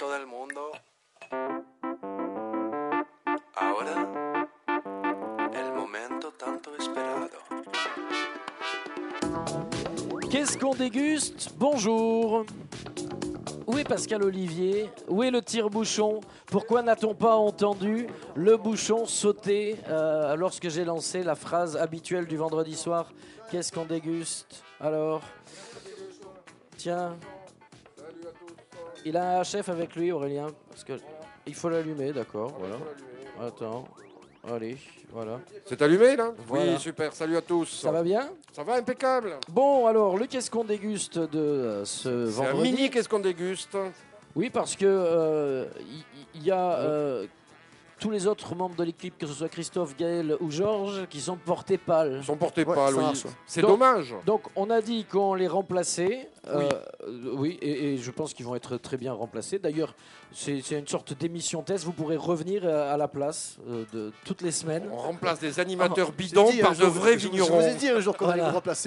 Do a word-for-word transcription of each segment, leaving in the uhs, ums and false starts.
todo el mundo. Ahora, el momento tanto esperado. Qu'est-ce qu'on déguste? Bonjour. Où est Pascal Olivier? Où est le tire-bouchon? Pourquoi n'a-t-on pas entendu le bouchon sauter euh, lorsque j'ai lancé la phrase habituelle du vendredi soir? Qu'est-ce qu'on déguste? Alors, tiens, il a un chef avec lui, Aurélien, parce que il faut l'allumer, d'accord, voilà. Attends, allez, voilà. C'est allumé là? Voilà. Oui, super, salut à tous. Ça va bien? Ça va, impeccable. Bon, alors, le qu'est-ce qu'on déguste de euh, ce C'est vendredi? un mini qu'est-ce qu'on déguste? Oui, parce que euh, il y, y a euh, tous les autres membres de l'équipe, que ce soit Christophe, Gaël ou Georges, qui sont portés pâles. Ils sont portés Ouais, pâles, ça oui. marche, ouais. C'est Donc- dommage. Donc, on a dit qu'on les remplaçait. euh, Oui. euh, oui, et, et je pense qu'ils vont être très bien remplacés. D'ailleurs, c'est c'est une sorte d'émission test. Vous pourrez revenir euh, à la place euh, de toutes les semaines. On remplace des animateurs J'ai bidons dit un par de jour- vrais je- vignerons. Je vous ai dit un jour qu'on allait Voilà. vous remplacer.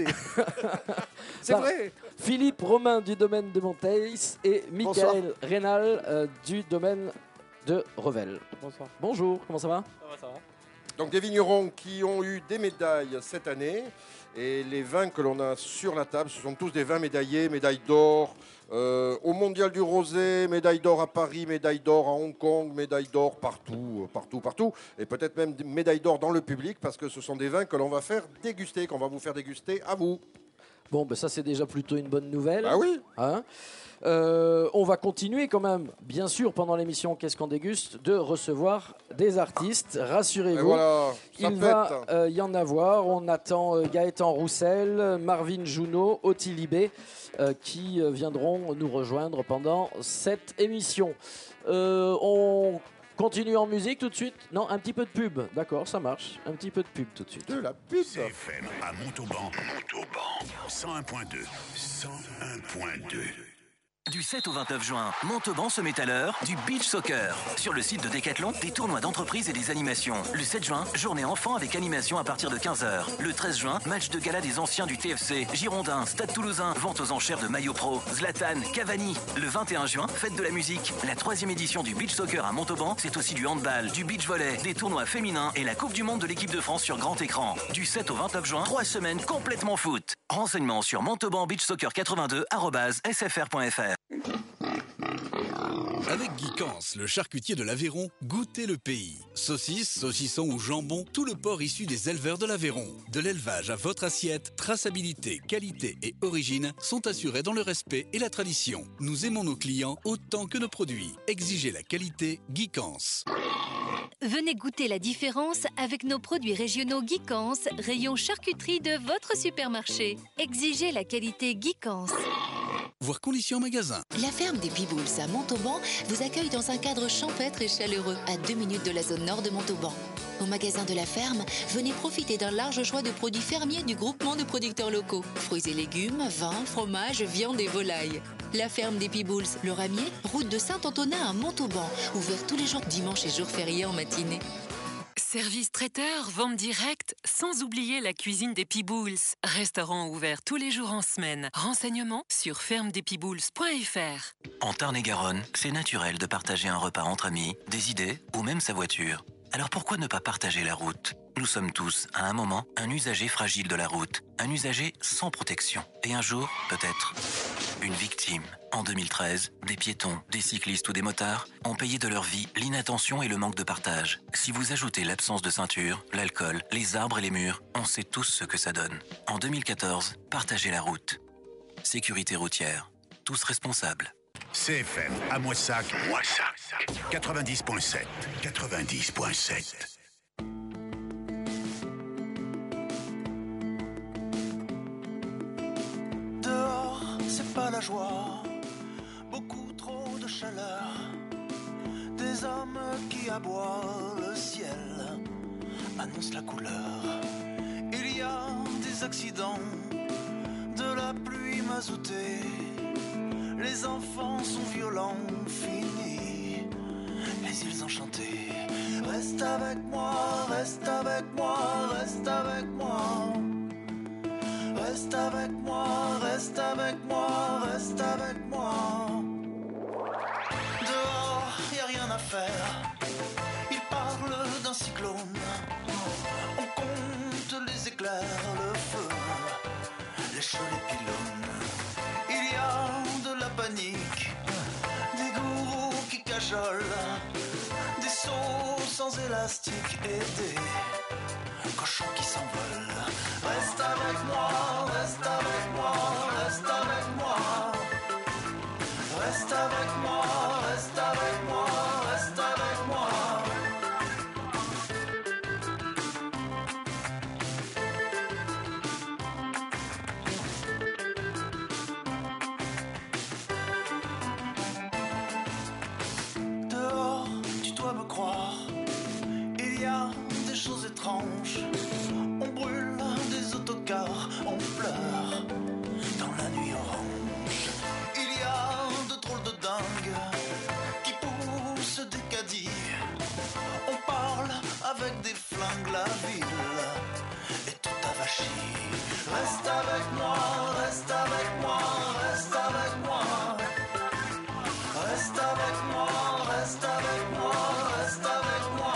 C'est Bah, vrai. Philippe Romain du domaine de Monteils et Bonsoir. Michael Rénal euh, du domaine de Revel. Bonsoir. Bonjour, comment ça va? Ça va, ça va. Donc des vignerons qui ont eu des médailles cette année. Et les vins que l'on a sur la table, ce sont tous des vins médaillés, médaille d'or euh, au Mondial du Rosé, médaille d'or à Paris, médaille d'or à Hong Kong, médaille d'or partout, euh, partout, partout. Et peut-être même des médailles d'or dans le public parce que ce sont des vins que l'on va faire déguster, qu'on va vous faire déguster à vous. Bon, ben ça c'est déjà plutôt une bonne nouvelle. Ah oui. Hein. Euh, on va continuer quand même, bien sûr, pendant l'émission Qu'est-ce qu'on déguste, de recevoir des artistes. Et Rassurez-vous, voilà, ça il pète. va euh, y en avoir. On attend euh, Gaëtan Roussel, Marvin Junot, Ottilie B, euh, qui euh, viendront nous rejoindre pendant cette émission. Euh, on continue en musique tout de suite? Non, un petit peu de pub. D'accord, ça marche. Un petit peu de pub tout de suite. De la pub. C F M à Montauban. Montauban. cent un point deux. cent un point deux. Du sept au vingt-neuf juin, Montauban se met à l'heure du beach soccer. Sur le site de Decathlon, des tournois d'entreprise et des animations. Le sept juin, journée enfant avec animation à partir de quinze heures. Le treize juin, match de gala des anciens du T F C, Girondins, Stade Toulousain, vente aux enchères de maillots pro, Zlatan, Cavani. Le vingt et un juin, fête de la musique. La troisième édition du beach soccer à Montauban, c'est aussi du handball, du beach volley, des tournois féminins et la Coupe du Monde de l'équipe de France sur grand écran. Du sept au vingt-neuf juin, trois semaines complètement foot. Renseignements sur montauban beach soccer quatre-vingt-deux arobase s f r point f r. Avec Guy Cans, le charcutier de l'Aveyron, goûtez le pays. Saucisses, saucissons ou jambon, tout le porc issu des éleveurs de l'Aveyron. De l'élevage à votre assiette, traçabilité, qualité et origine sont assurés dans le respect et la tradition. Nous aimons nos clients autant que nos produits. Exigez la qualité Guy Cans. Venez goûter la différence avec nos produits régionaux Guy Cans, rayon charcuterie de votre supermarché. Exigez la qualité Guy Cans. Voir conditions en magasin. La ferme des Pibouls à Montauban vous accueille dans un cadre champêtre et chaleureux, à deux minutes de la zone nord de Montauban. Au magasin de la ferme, venez profiter d'un large choix de produits fermiers du groupement de producteurs locaux. Fruits et légumes, vins, fromages, viande et volailles. La ferme des Pibouls, le Ramier, route de Saint-Antonin à Montauban, ouvert tous les jours dimanche et jours fériés en matinée. Service traiteur, vente directe, sans oublier la cuisine des Pibouls. Restaurant ouvert tous les jours en semaine. Renseignements sur ferme des pibouls point f r. En Tarn-et-Garonne, c'est naturel de partager un repas entre amis, des idées ou même sa voiture. Alors pourquoi ne pas partager la route? Nous sommes tous, à un moment, un usager fragile de la route. Un usager sans protection. Et un jour, peut-être, une victime. En deux mille treize, des piétons, des cyclistes ou des motards ont payé de leur vie l'inattention et le manque de partage. Si vous ajoutez l'absence de ceinture, l'alcool, les arbres et les murs, on sait tous ce que ça donne. En deux mille quatorze, partagez la route. Sécurité routière. Tous responsables. C F M à Moissac. Moissac. quatre-vingt-dix point sept. quatre-vingt-dix point sept. Dehors, c'est pas la joie. Beaucoup trop de chaleur. Des hommes qui aboient. Le ciel annonce la couleur. Il y a des accidents. De la pluie mazoutée. Les enfants sont violents, finis les îles enchantées. Reste avec moi, reste avec moi, reste avec moi. Reste avec moi, reste avec moi, reste avec moi. Dehors affaire. Il parle d'un cyclone. On compte les éclairs, le feu, les cheveux, les pylônes. Il y a de la panique, des gourous qui cajolent, des sauts sans élastique et des cochons qui s'envolent. Reste avec moi, reste avec moi, reste avec moi. Reste avec moi, reste avec moi, reste avec moi. Dehors, tu dois me croire, il y a des choses étranges. On brûle des autocars, on pleure dans la nuit orange. Il y a de drôles de dingues qui poussent des caddies. On parle avec des flingues, la ville est tout avachie. Reste avec moi, reste avec moi, reste avec moi. Reste avec moi, reste avec moi, reste avec moi.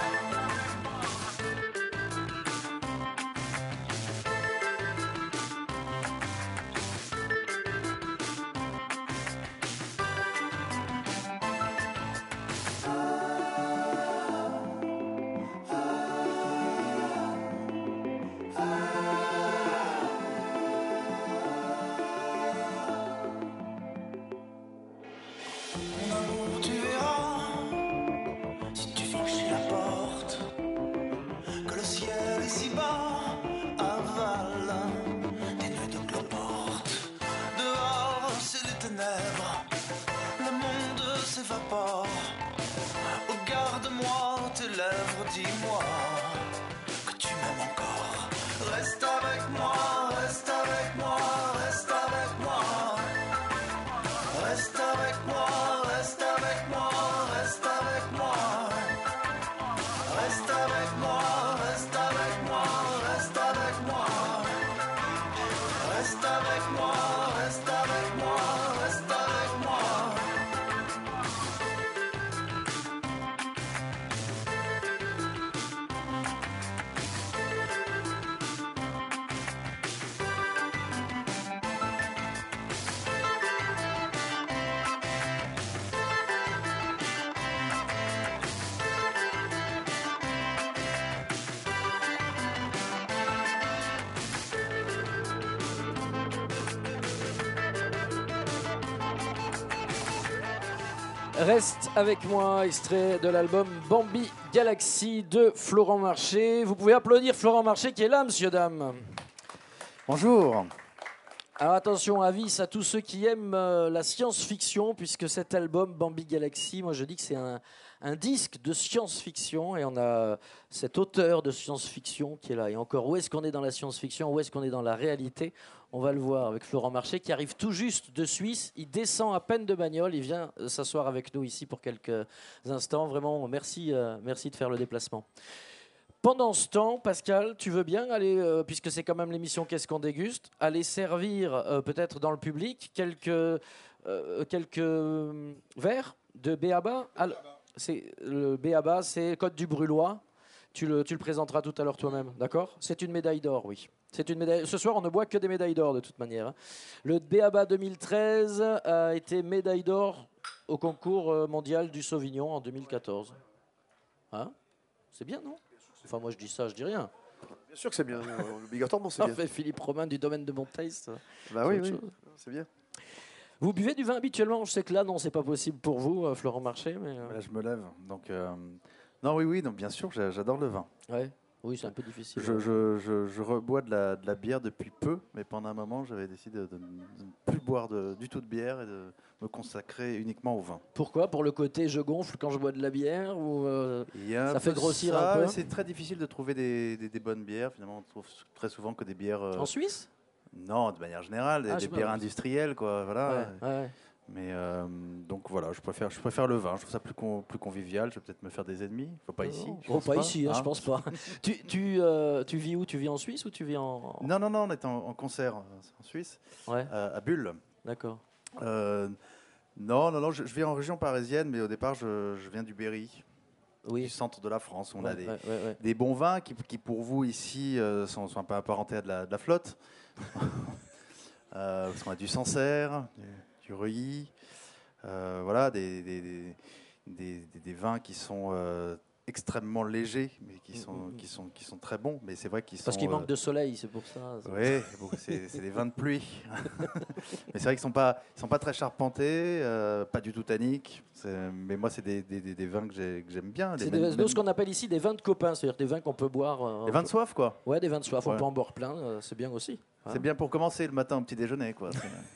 Mon amour, tu verras, si tu franchis la porte, que le ciel est si bas, avale des nuées de cloporte. Dehors, c'est les ténèbres, le monde s'évapore. Oh, garde-moi tes lèvres, dis-moi que tu m'aimes encore. Reste avec moi, reste avec moi, reste avec moi. Reste avec moi, reste avec moi, reste avec moi. Reste avec moi, reste avec moi, reste avec moi. Reste avec moi, reste avec moi, reste avec moi. Reste avec moi, extrait de l'album Bambi Galaxy de Florent Marché. Vous pouvez applaudir Florent Marché qui est là, monsieur, dame. Bonjour. Alors attention, avis à tous ceux qui aiment euh, la science-fiction, puisque cet album Bambi Galaxy, moi je dis que c'est un, un disque de science-fiction, et on a cet auteur de science-fiction qui est là. Et encore, où est-ce qu'on est dans la science-fiction, où est-ce qu'on est dans la réalité? On va le voir avec Florent Marché qui arrive tout juste de Suisse. Il descend à peine de bagnole, il vient euh, s'asseoir avec nous ici pour quelques instants. Vraiment, merci, euh, merci de faire le déplacement. Pendant ce temps, Pascal, tu veux bien aller, euh, puisque c'est quand même l'émission Qu'est-ce qu'on déguste, aller servir euh, peut-être dans le public quelques, euh, quelques euh, verres de B A B A. Alors, c'est, le B A B A, c'est Côte du Brulois. Tu le, tu le présenteras tout à l'heure toi-même, d'accord? C'est une médaille d'or, oui. C'est une médaille. Ce soir, on ne boit que des médailles d'or de toute manière. Hein. Le B A B A deux mille treize a été médaille d'or au concours mondial du Sauvignon en deux mille quatorze. Hein? C'est bien, non? Enfin, moi, je dis ça, je dis rien. Bien sûr que c'est bien. Obligatoirement, c'est bien. Fait Philippe Romain du domaine de Monteils. Bah oui, oui, c'est bien. Vous buvez du vin habituellement? Je sais que là, non, c'est pas possible pour vous, Florent Marché. Mais euh... Là, je me lève. Donc, euh... non, oui, oui, donc bien sûr, j'adore le vin. Ouais. Oui, c'est un peu difficile. Je, je, je, je rebois de la, de la bière depuis peu, mais pendant un moment, j'avais décidé de, de ne plus boire de, du tout de bière et de me consacrer uniquement au vin. Pourquoi? Pour le côté je gonfle quand je bois de la bière ou euh, ça fait grossir ça, un peu? C'est très difficile de trouver des, des, des bonnes bières. Finalement, on trouve très souvent que des bières... Euh, en Suisse? Non, de manière générale, des, ah, des bières pas... industrielles, quoi. Voilà. Ouais, ouais. Mais euh, donc voilà, je préfère, je préfère le vin. Je trouve ça plus, con, plus convivial. Je vais peut-être me faire des ennemis. Faut pas ici. Je oh, pas, pas ici, hein, hein. Je pense pas. tu, tu, euh, tu vis où? Tu vis en Suisse ou tu vis en... Non, non, non, on est en, en concert en Suisse, ouais. euh, à Bulle. D'accord. Euh, Non, non, non, je, je vis en région parisienne, mais au départ, je, je viens du Berry, oui. du centre de la France. On ouais, a des, ouais, ouais, ouais. des bons vins qui, qui, pour vous, ici, euh, sont, sont un peu apparentés à de la, de la flotte. euh, parce qu'on a du Sancerre, du, du Reuilly, euh, voilà, des, des, des, des, des vins qui sont euh, extrêmement légers, mais qui sont, mmh, qui sont, qui sont très bons. Mais c'est vrai qu'ils sont. Parce qu'il euh, manque de soleil, c'est pour ça. Oui, bon, c'est, c'est des vins de pluie. Mais c'est vrai qu'ils ne sont pas, ils sont pas très charpentés, euh, pas du tout tanniques. C'est, mais moi, c'est des, des, des vins que, j'ai, que j'aime bien. C'est les des, mêmes, nous, ce qu'on appelle ici des vins de copains, c'est-à-dire des vins qu'on peut boire. Euh, des vins de soif, quoi. Ouais, des vins de soif. Ouais. On peut en boire plein, euh, c'est bien aussi. Hein. C'est bien pour commencer le matin au petit déjeuner, quoi.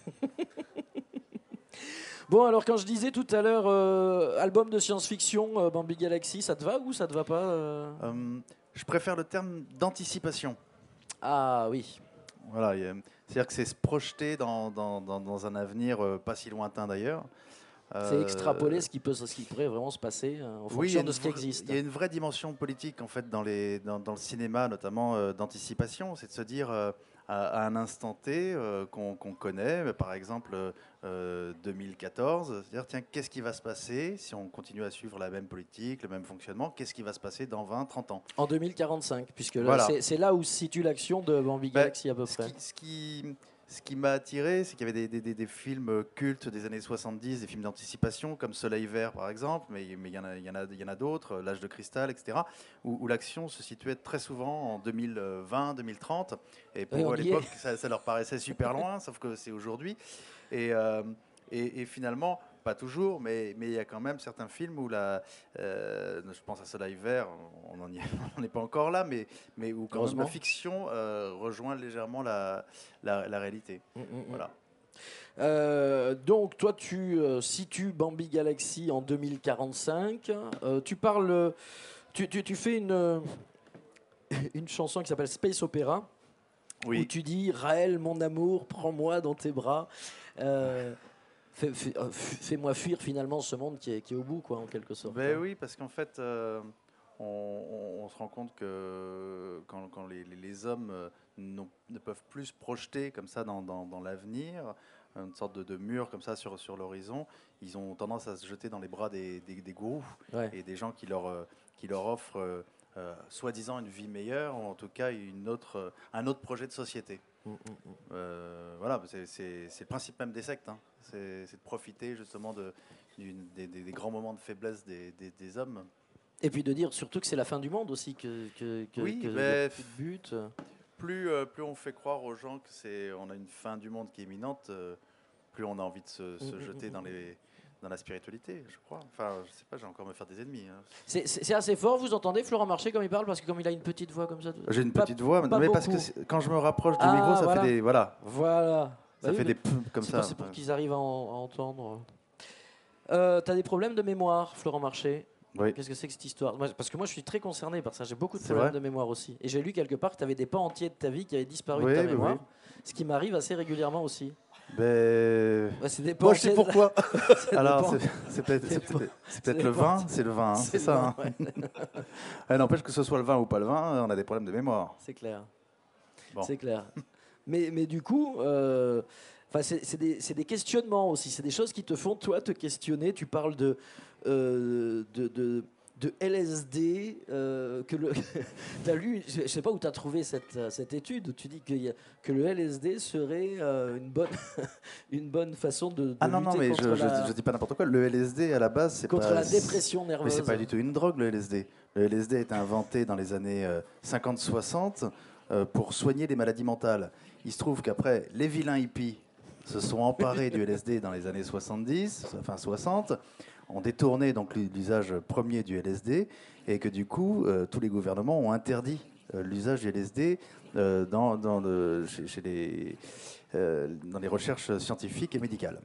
Bon, alors quand je disais tout à l'heure, euh, album de science-fiction, euh, Bambi Galaxy, ça te va ou ça te va pas euh euh, Je préfère le terme d'anticipation. Ah oui. Voilà, a, c'est-à-dire que c'est se projeter dans, dans, dans, dans un avenir euh, pas si lointain d'ailleurs. C'est extrapoler ce qui, peut, ce qui pourrait vraiment se passer euh, en fonction oui, de ce qui existe. Il y a une vraie dimension politique en fait dans, les, dans, dans le cinéma, notamment euh, d'anticipation, c'est de se dire euh, à, à un instant T euh, qu'on, qu'on connaît, par exemple euh, deux mille quatorze, c'est-à-dire tiens, qu'est-ce qui va se passer si on continue à suivre la même politique, le même fonctionnement, qu'est-ce qui va se passer dans vingt, trente ans? En deux mille quarante-cinq, puisque voilà. là, c'est, c'est là où se situe l'action de Bambi Galaxy à peu ce près. Qui, ce qui... Ce qui m'a attiré, c'est qu'il y avait des, des, des films cultes des années soixante-dix, des films d'anticipation, comme Soleil Vert par exemple, mais il y en a, il y en a, il y en a d'autres, L'Âge de Cristal, et cetera, où, où l'action se situait très souvent en deux mille vingt, deux mille trente. Et pour eux, à l'époque, ça, ça leur paraissait super loin, sauf que c'est aujourd'hui. Et, euh, et, et finalement, pas toujours, mais mais il y a quand même certains films où la, euh, je pense à Soleil Vert, on n'est pas encore là, mais mais où quand même la fiction euh, rejoint légèrement la la, la réalité. Mmh, mmh. Voilà. Euh, donc toi tu euh, situes Bambi Galaxy en deux mille quarante-cinq. Euh, tu parles, tu, tu, tu fais une une chanson qui s'appelle Space Opera. Oui. Où tu dis Raël, mon amour, prends-moi dans tes bras. Euh, Fais, fais, fais-moi fuir finalement ce monde qui est, qui est au bout, quoi, en quelque sorte. Ben oui, parce qu'en fait, euh, on, on, on se rend compte que quand, quand les, les hommes ne peuvent plus se projeter comme ça dans, dans, dans l'avenir, une sorte de, de mur comme ça sur, sur l'horizon, ils ont tendance à se jeter dans les bras des, des, des gourous ouais. et des gens qui leur, qui leur offrent euh, soi-disant une vie meilleure, ou en tout cas une autre, un autre projet de société. Mmh, mmh. Euh, voilà, c'est, c'est, c'est le principe même des sectes, hein. c'est, c'est de profiter justement de, d'une, des, des, des grands moments de faiblesse des, des, des hommes. Et puis de dire surtout que c'est la fin du monde aussi, que, que, que, oui, que mais plus de but. Plus, euh, plus on fait croire aux gens que c'est, on a une fin du monde qui est imminente, euh, plus on a envie de se, se mmh, jeter mmh, dans les... dans la spiritualité, je crois. Enfin, je sais pas, j'ai encore me faire des ennemis. Hein. C'est, c'est, c'est assez fort, vous entendez Florent Marché comme il parle, parce que comme il a une petite voix comme ça. J'ai une pas, petite voix, pas mais beaucoup. parce que quand je me rapproche du ah, micro, ça voilà. fait des voilà. Voilà. Ça bah fait oui, des pum comme c'est ça. Pour, c'est pour qu'ils arrivent à, en, à entendre. Euh, t'as des problèmes de mémoire, Florent Marché? Oui. Qu'est-ce que c'est que cette histoire? moi, Parce que moi, je suis très concerné par ça. J'ai beaucoup de c'est problèmes vrai de mémoire aussi. Et j'ai lu quelque part que tu avais des pans entiers de ta vie qui avaient disparu oui, de ta oui, mémoire. Oui. Ce qui m'arrive assez régulièrement aussi. Ben... Ouais, c'est des Moi, je sais pourquoi. c'est Alors, c'est, c'est peut-être, c'est peut-être, c'est peut-être le vin. C'est le vin, hein, c'est, c'est ça. Vin, hein. Ouais. N'empêche que ce soit le vin ou pas le vin, on a des problèmes de mémoire. C'est clair. Bon. C'est clair. mais, mais du coup... Euh, c'est, c'est, des, c'est des questionnements aussi. C'est des choses qui te font, toi, te questionner. Tu parles de... Euh, de, de de L S D, euh, que le tu as lu, je ne sais pas où tu as trouvé cette, cette étude, où tu dis que, y a, que le L S D serait euh, une, bonne une bonne façon de, de ah non, lutter non, mais contre je, la... je, je dis pas n'importe quoi. Le L S D, à la base, c'est contre pas... la dépression nerveuse. Mais c'est pas du tout une drogue, le L S D. Le L S D a été inventé dans les années euh, cinquante soixante euh, pour soigner les maladies mentales. Il se trouve qu'après, les vilains hippies se sont emparés du L S D dans les années soixante-dix, enfin soixante, ont détourné donc l'usage premier du L S D, et que du coup, euh, tous les gouvernements ont interdit euh, l'usage du L S D euh, dans, dans, le, chez, chez les, euh, dans les recherches scientifiques et médicales.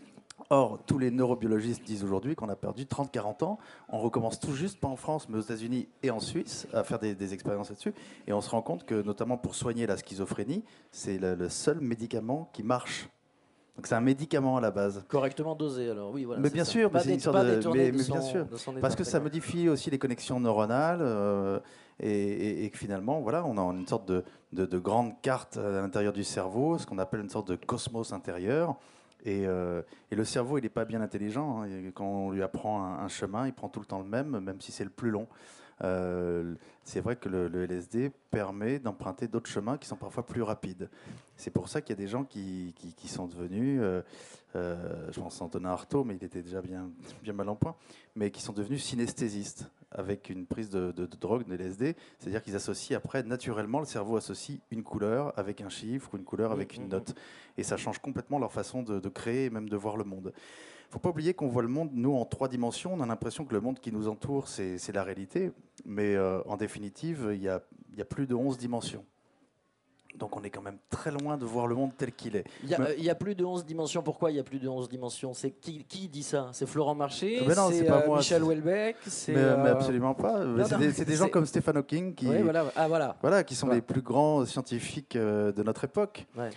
Or, tous les neurobiologistes disent aujourd'hui qu'on a perdu trente à quarante ans. On recommence tout juste, pas en France, mais aux États-Unis et en Suisse, à faire des, des expériences là-dessus. Et on se rend compte que, notamment pour soigner la schizophrénie, c'est le, le seul médicament qui marche. Donc c'est un médicament à la base. Correctement dosé, alors oui, voilà. Mais bien ça. sûr, pas mais c'est une sorte pas de, mais, de mais son, bien sûr, parce que ça modifie aussi les connexions neuronales euh, et, et, et que finalement, voilà, on a une sorte de, de, de grande carte à l'intérieur du cerveau, ce qu'on appelle une sorte de cosmos intérieur. Et, euh, et le cerveau, il n'est pas bien intelligent. Hein. Et quand on lui apprend un, un chemin, il prend tout le temps le même, même si c'est le plus long. Euh, c'est vrai que le, le L S D permet d'emprunter d'autres chemins qui sont parfois plus rapides. C'est pour ça qu'il y a des gens qui, qui, qui sont devenus, euh, euh, je pense à Antonin Artaud, mais il était déjà bien, bien mal en point, mais qui sont devenus synesthésistes avec une prise de, de, de drogue, de L S D. C'est-à-dire qu'ils associent après, naturellement, le cerveau associe une couleur avec un chiffre ou une couleur avec une note. Et ça change complètement leur façon de, de créer et même de voir le monde. Il ne faut pas oublier qu'on voit le monde, nous, en trois dimensions. On a l'impression que le monde qui nous entoure, c'est, c'est la réalité. Mais euh, en définitive, il y a, il y a plus de onze dimensions. Donc on est quand même très loin de voir le monde tel qu'il est. Il y a, Mais- euh, il y a plus de onze dimensions. Pourquoi il y a plus de onze dimensions? C'est qui, qui dit ça? C'est Florent Marché? Mais non, c'est c'est pas euh, moi, Michel c'est- Houellebecq? C'est, mais, mais euh, absolument pas. non, c'est non, des, c'est des gens c'est- comme Stephen Hawking qui, Oui, voilà. Ah, voilà. voilà, qui sont Voilà. les plus grands scientifiques euh, de notre époque. Ouais.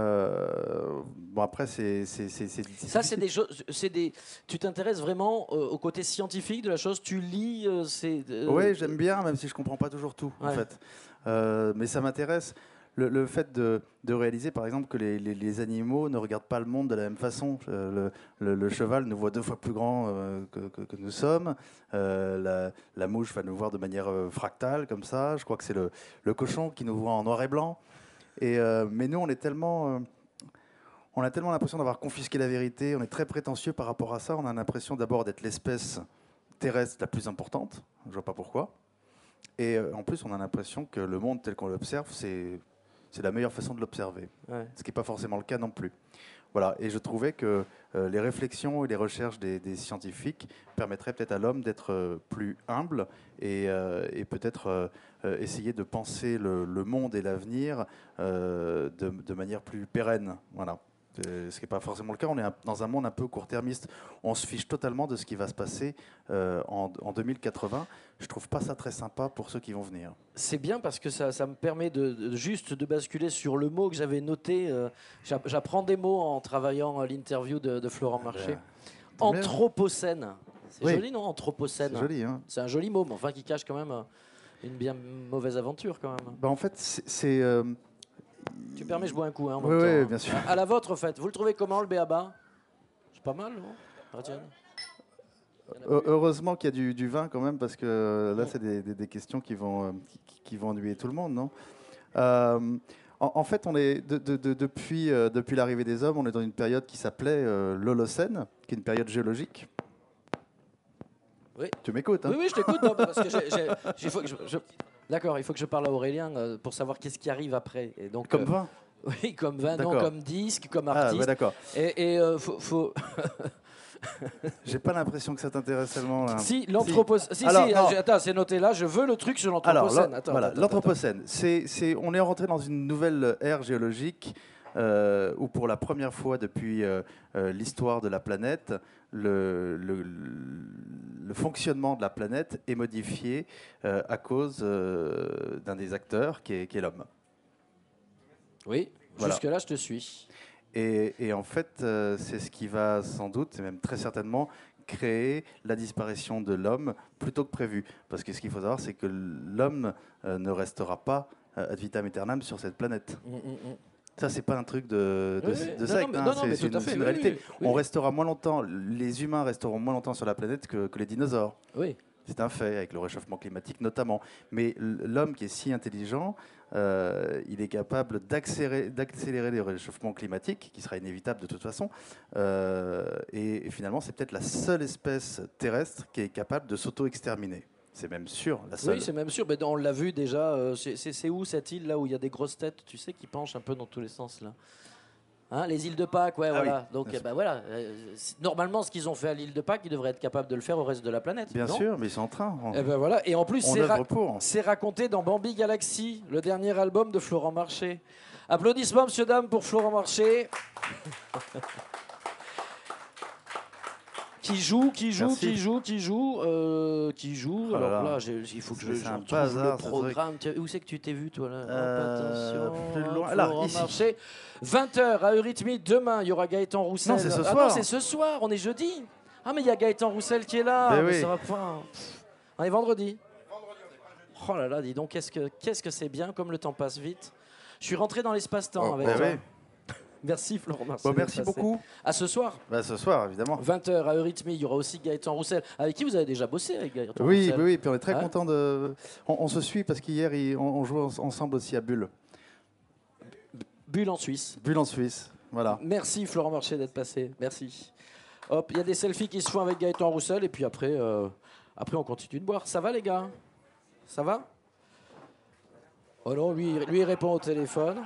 Euh, bon, après, c'est... c'est, c'est, c'est Ça, c'est des choses. C'est des. Tu t'intéresses vraiment euh, au côté scientifique de la chose. Tu lis. Euh, c'est. euh, Oui, j'aime bien, même si je ne comprends pas toujours tout, en Ouais. fait. Euh, mais ça m'intéresse. Le, le fait de, de réaliser, par exemple, que les, les- les animaux ne regardent pas le monde de la même façon. Euh, le, le- le cheval nous voit deux fois plus grand euh, que, que- que nous sommes. Euh, la, la mouche va nous voir de manière euh, fractale, comme ça. Je crois que c'est le, le cochon qui nous voit en noir et blanc. Et, euh, mais nous, on est tellement... euh, on a tellement l'impression d'avoir confisqué la vérité. On est très prétentieux par rapport à ça. On a l'impression d'abord d'être l'espèce terrestre la plus importante. Je ne vois pas pourquoi. Et euh, en plus, on a l'impression que le monde tel qu'on l'observe, c'est, c'est la meilleure façon de l'observer. Ouais. Ce qui n'est pas forcément le cas non plus. Voilà. Et je trouvais que euh, les réflexions et les recherches des, des scientifiques permettraient peut-être à l'homme d'être euh, plus humble et, euh, et peut-être euh, euh, essayer de penser le, le monde et l'avenir euh, de, de manière plus pérenne. Voilà. Euh, Ce qui n'est pas forcément le cas. On est un- dans un monde un peu court-termiste. On se fiche totalement de ce qui va se passer euh, en, en deux mille quatre-vingts. Je ne trouve pas ça très sympa pour ceux qui vont venir. C'est bien parce que ça, ça me permet de, de- juste de basculer sur le mot que j'avais noté. euh, j'a- J'apprends des mots en travaillant à l'interview de, de Florent Marché. tant mieux. Anthropocène. C'est Oui. joli, non? Anthropocène. C'est joli, hein. C'est un joli mot, mais enfin qui cache quand même euh, une bien mauvaise aventure quand même. Bah, en fait, c'est... c'est, euh, Tu permets, je bois un coup. Hein, en Oui, même temps, oui, hein. bien sûr. À, à la vôtre, en fait. Vous le trouvez comment, le B A B A? C'est pas mal, non? Ratienne. Heu- Heureusement qu'il y a du, du vin quand même, parce que euh, là, c'est des, des- des questions qui vont, euh, qui, qui vont ennuyer tout le monde, non? Euh, en, en fait, on est, de- de- de- depuis, euh, depuis l'arrivée des hommes, on est dans une période qui s'appelait euh, l'Holocène, qui est une période géologique. Oui. Tu m'écoutes, hein? Oui, oui, je t'écoute, non, parce que j'ai- j'ai- il faut que je- je- D'accord, il faut que je parle à Aurélien euh, pour savoir qu'est-ce qui arrive après. Et donc, Comme euh, vin? Oui, comme vin, non, D'accord. comme disque, comme Ah, artiste. ouais, d'accord. Et, et, euh, faut, faut- J'ai pas l'impression que ça t'intéresse tellement, là. Si, l'anthropocène. Si, Alors, si, non. euh, attends, c'est noté là, je veux le truc sur Alors, l'anthropocène. l'an- Attends, voilà, attends, attends, l'Anthropocène, c'est, c'est, on est rentré dans une nouvelle ère géologique euh, où, pour la première fois depuis euh, euh, l'histoire de la planète, le, le- le fonctionnement de la planète est modifié euh, à cause euh, d'un des acteurs qui est, qui est l'homme. Oui, Voilà. jusque-là, je te suis. Et, et en fait, euh, c'est ce qui va sans doute, et même très certainement, créer la disparition de l'homme plutôt que prévu. Parce que ce qu'il faut savoir, c'est que l'homme euh, ne restera pas euh, ad vitam aeternam sur cette planète. Mm, mm, mm. Ça, c'est pas un truc de, de, Oui, oui. de Non, secte, non, mais- hein, non, non, c'est, mais c'est tout à une, fait, c'est une oui, réalité. oui, oui. On restera moins longtemps, les humains resteront moins longtemps sur la planète que, que les dinosaures. Oui. C'est un fait, avec le réchauffement climatique notamment. Mais l'homme qui est si intelligent, euh, il est capable d'accélérer, d'accélérer le réchauffement climatique, qui sera inévitable de toute façon. Euh, et, et finalement, c'est peut-être la seule espèce terrestre qui est capable de s'auto-exterminer. C'est même sûr, la seule. Oui, c'est même sûr. Mais on l'a vu déjà. euh, c'est- c'est c'est où cette île là où il y a des grosses têtes, tu sais, qui penchent un peu dans tous les sens là. Hein, les îles de Pâques, ouais, Ah voilà. oui, Donc, bien eh ben, voilà. euh, c'est- normalement, ce qu'ils ont fait à l'île de Pâques, ils devraient être capables de le faire au reste de la planète. Bien non sûr, mais ils sont en train. On, Eh ben voilà. Et en plus, on c'est œuvre ra- pour. c'est raconté dans Bambi Galaxy, le dernier album de Florent Marché. Applaudissements, monsieur, dame, pour Florent Marché. Qui joue, qui joue, Merci. qui joue, qui joue, euh, qui joue. Oh là Alors là. là, j'ai- il faut que je, C'est je un retrouve bazar, le ce programme. Tiens, où c'est que tu t'es vu, toi, là Hop, Euh, attention, plus loin. hop, Là, Florent ici. Marché. vingt heures à Eurythmie. Demain, il y aura Gaëtan Roussel. Non, c'est ce Ah soir. non, c'est ce soir. On est jeudi. Ah, mais il y a Gaëtan Roussel qui est là. Ben mais oui. ça va pas. Pff. On est vendredi. Oh là là, dis donc, qu'est-ce que qu'est-ce que c'est bien, comme le temps passe vite. Je suis rentré dans l'espace-temps Oh, avec ben toi. oui. Merci Florent Marchais. Bon, d'être merci passé. beaucoup. À ce soir. Bah, ce soir, évidemment. vingt heures à Eurythmie, il y aura aussi Gaëtan Roussel, avec qui vous avez déjà bossé avec Gaëtan Oui, Roussel. oui, oui, puis on est très Hein content de. On, on se suit parce qu'hier, il- on, on jouait en- ensemble aussi à Bulle. Bulle en Suisse. Bulle en Suisse, voilà. Merci Florent Marchais d'être passé. Merci. Hop, il y a des selfies qui se font avec Gaëtan Roussel et puis après, euh, après on continue de boire. Ça va les gars? Ça va? Oh non, lui, lui il répond au téléphone.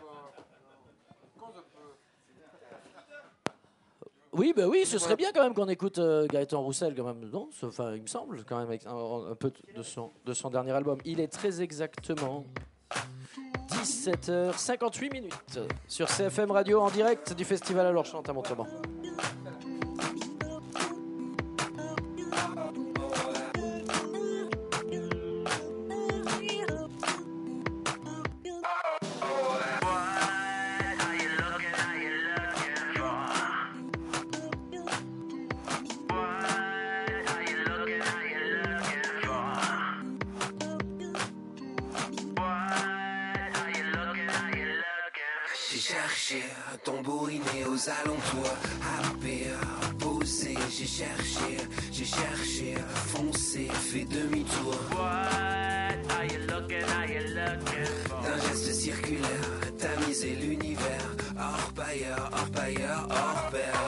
Oui, bah oui, ce serait bien quand même qu'on écoute euh, Gaëtan Roussel quand même, non? Enfin, il me semble quand même avec un, un peu de son, de son dernier album. Il est très exactement dix-sept heures cinquante-huit minutes sur C F M Radio en direct du Festival à l'Orchante à Montauban. J'ai cherché à tambouriner aux alentours, happé, posé, j'ai cherché, j'ai cherché, foncé, fait demi-tour. D'un geste circulaire, tamisé l'univers, hors pailleur, hors pailleur, hors pair.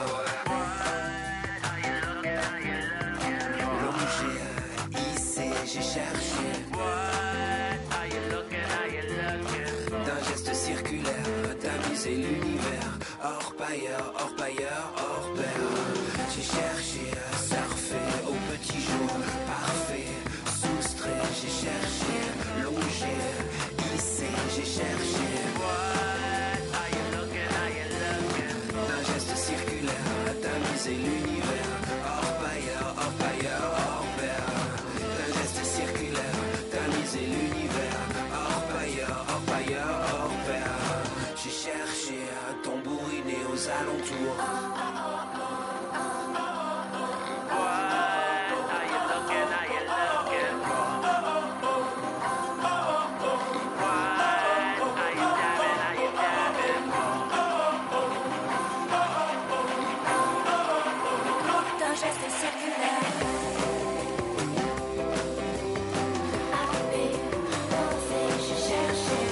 Longé, hissé, j'ai cherché. D'un geste circulaire, tamiser l'univers, hors pailleur, hors pailleur, hors pair. J'ai cherché à surfer au petit jour, parfait, soustrait, j'ai cherché, longé, hissé, j'ai cherché. D'un geste circulaire, tamiser l'univers, hors pailleur, hors pailleur, hors pair. D'un geste circulaire, tamiser l'univers, hors pailleur, hors pailleur, hors pair. J'ai cherché à tambouriner aux alentours. D'un geste circulaire. Happé, pensé, j'ai cherché.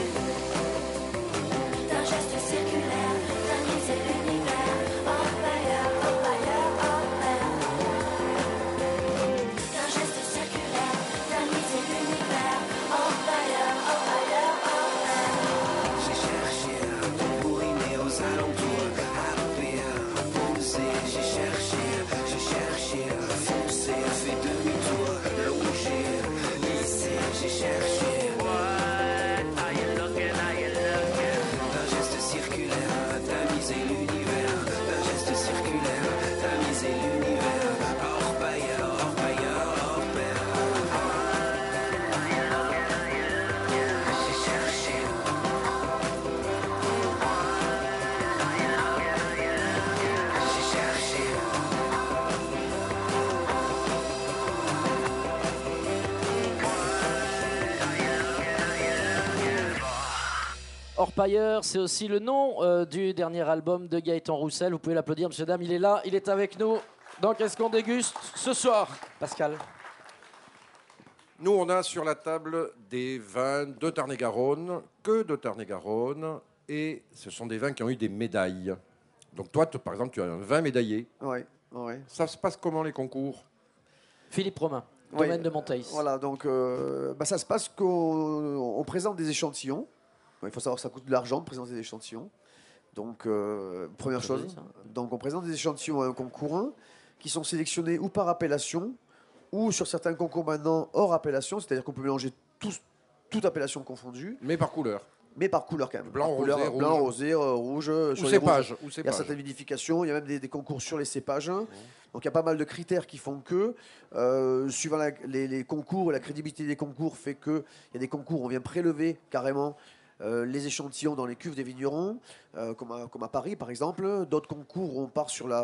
D'un geste circulaire, tamiser l'univers. Hors pailleur, hors pailleur, hors pair. D'un geste circulaire, tamiser l'univers. Hors pailleur, hors pailleur, hors pair. J'ai cherché à tambouriner aux alentours, happé, posé, j'ai cherché, j'ai cherché, foncé, fait demi-tour, longé, lissé, j'ai cherché. D'un geste circulaire, tamiser l'univers, d'un geste circulaire, tamiser l'univers, hors pailleur, hors pailleur, hors pair. J'ai cherché. J'ai cherché. Orpailleur, c'est aussi le nom euh, du dernier album de Gaëtan Roussel. Vous pouvez l'applaudir, monsieur, dame, il est là, il est avec nous. Donc, qu'est-ce qu'on déguste ce soir, Pascal? Nous, on a sur la table des vins de Tarn-et-Garonne, que de Tarn-et-Garonne, et ce sont des vins qui ont eu des médailles. Donc toi, tu- par exemple, tu as un vin médaillé. Oui, oui. Ça se passe comment les concours? Philippe Romain, Oui. domaine de Monteils. Voilà, donc euh, bah, ça se passe qu'on on présente des échantillons. Il faut savoir que ça coûte de l'argent de présenter des échantillons. Donc, euh, première Très chose. joli, ça. Donc, on présente des échantillons à un concours qui sont sélectionnés ou par appellation ou sur certains concours maintenant hors appellation, c'est-à-dire qu'on peut mélanger tous, toute appellation confondue. Mais par couleur. Mais par couleur quand même. Blanc, Par rosé, couleur, rouge. blanc, rosé, euh, rouge. euh, Ou sur les cépage, rouges. ou Il y a cépage. certaines vinifications, il y a même des, des concours sur les cépages. Donc il y a pas mal de critères qui font que, euh, suivant la- les, les concours, la crédibilité des concours fait que il y a des concours où on vient prélever carrément euh, les échantillons dans les cuves des vignerons, euh, comme, à, comme à Paris par exemple. D'autres concours où on part sur la,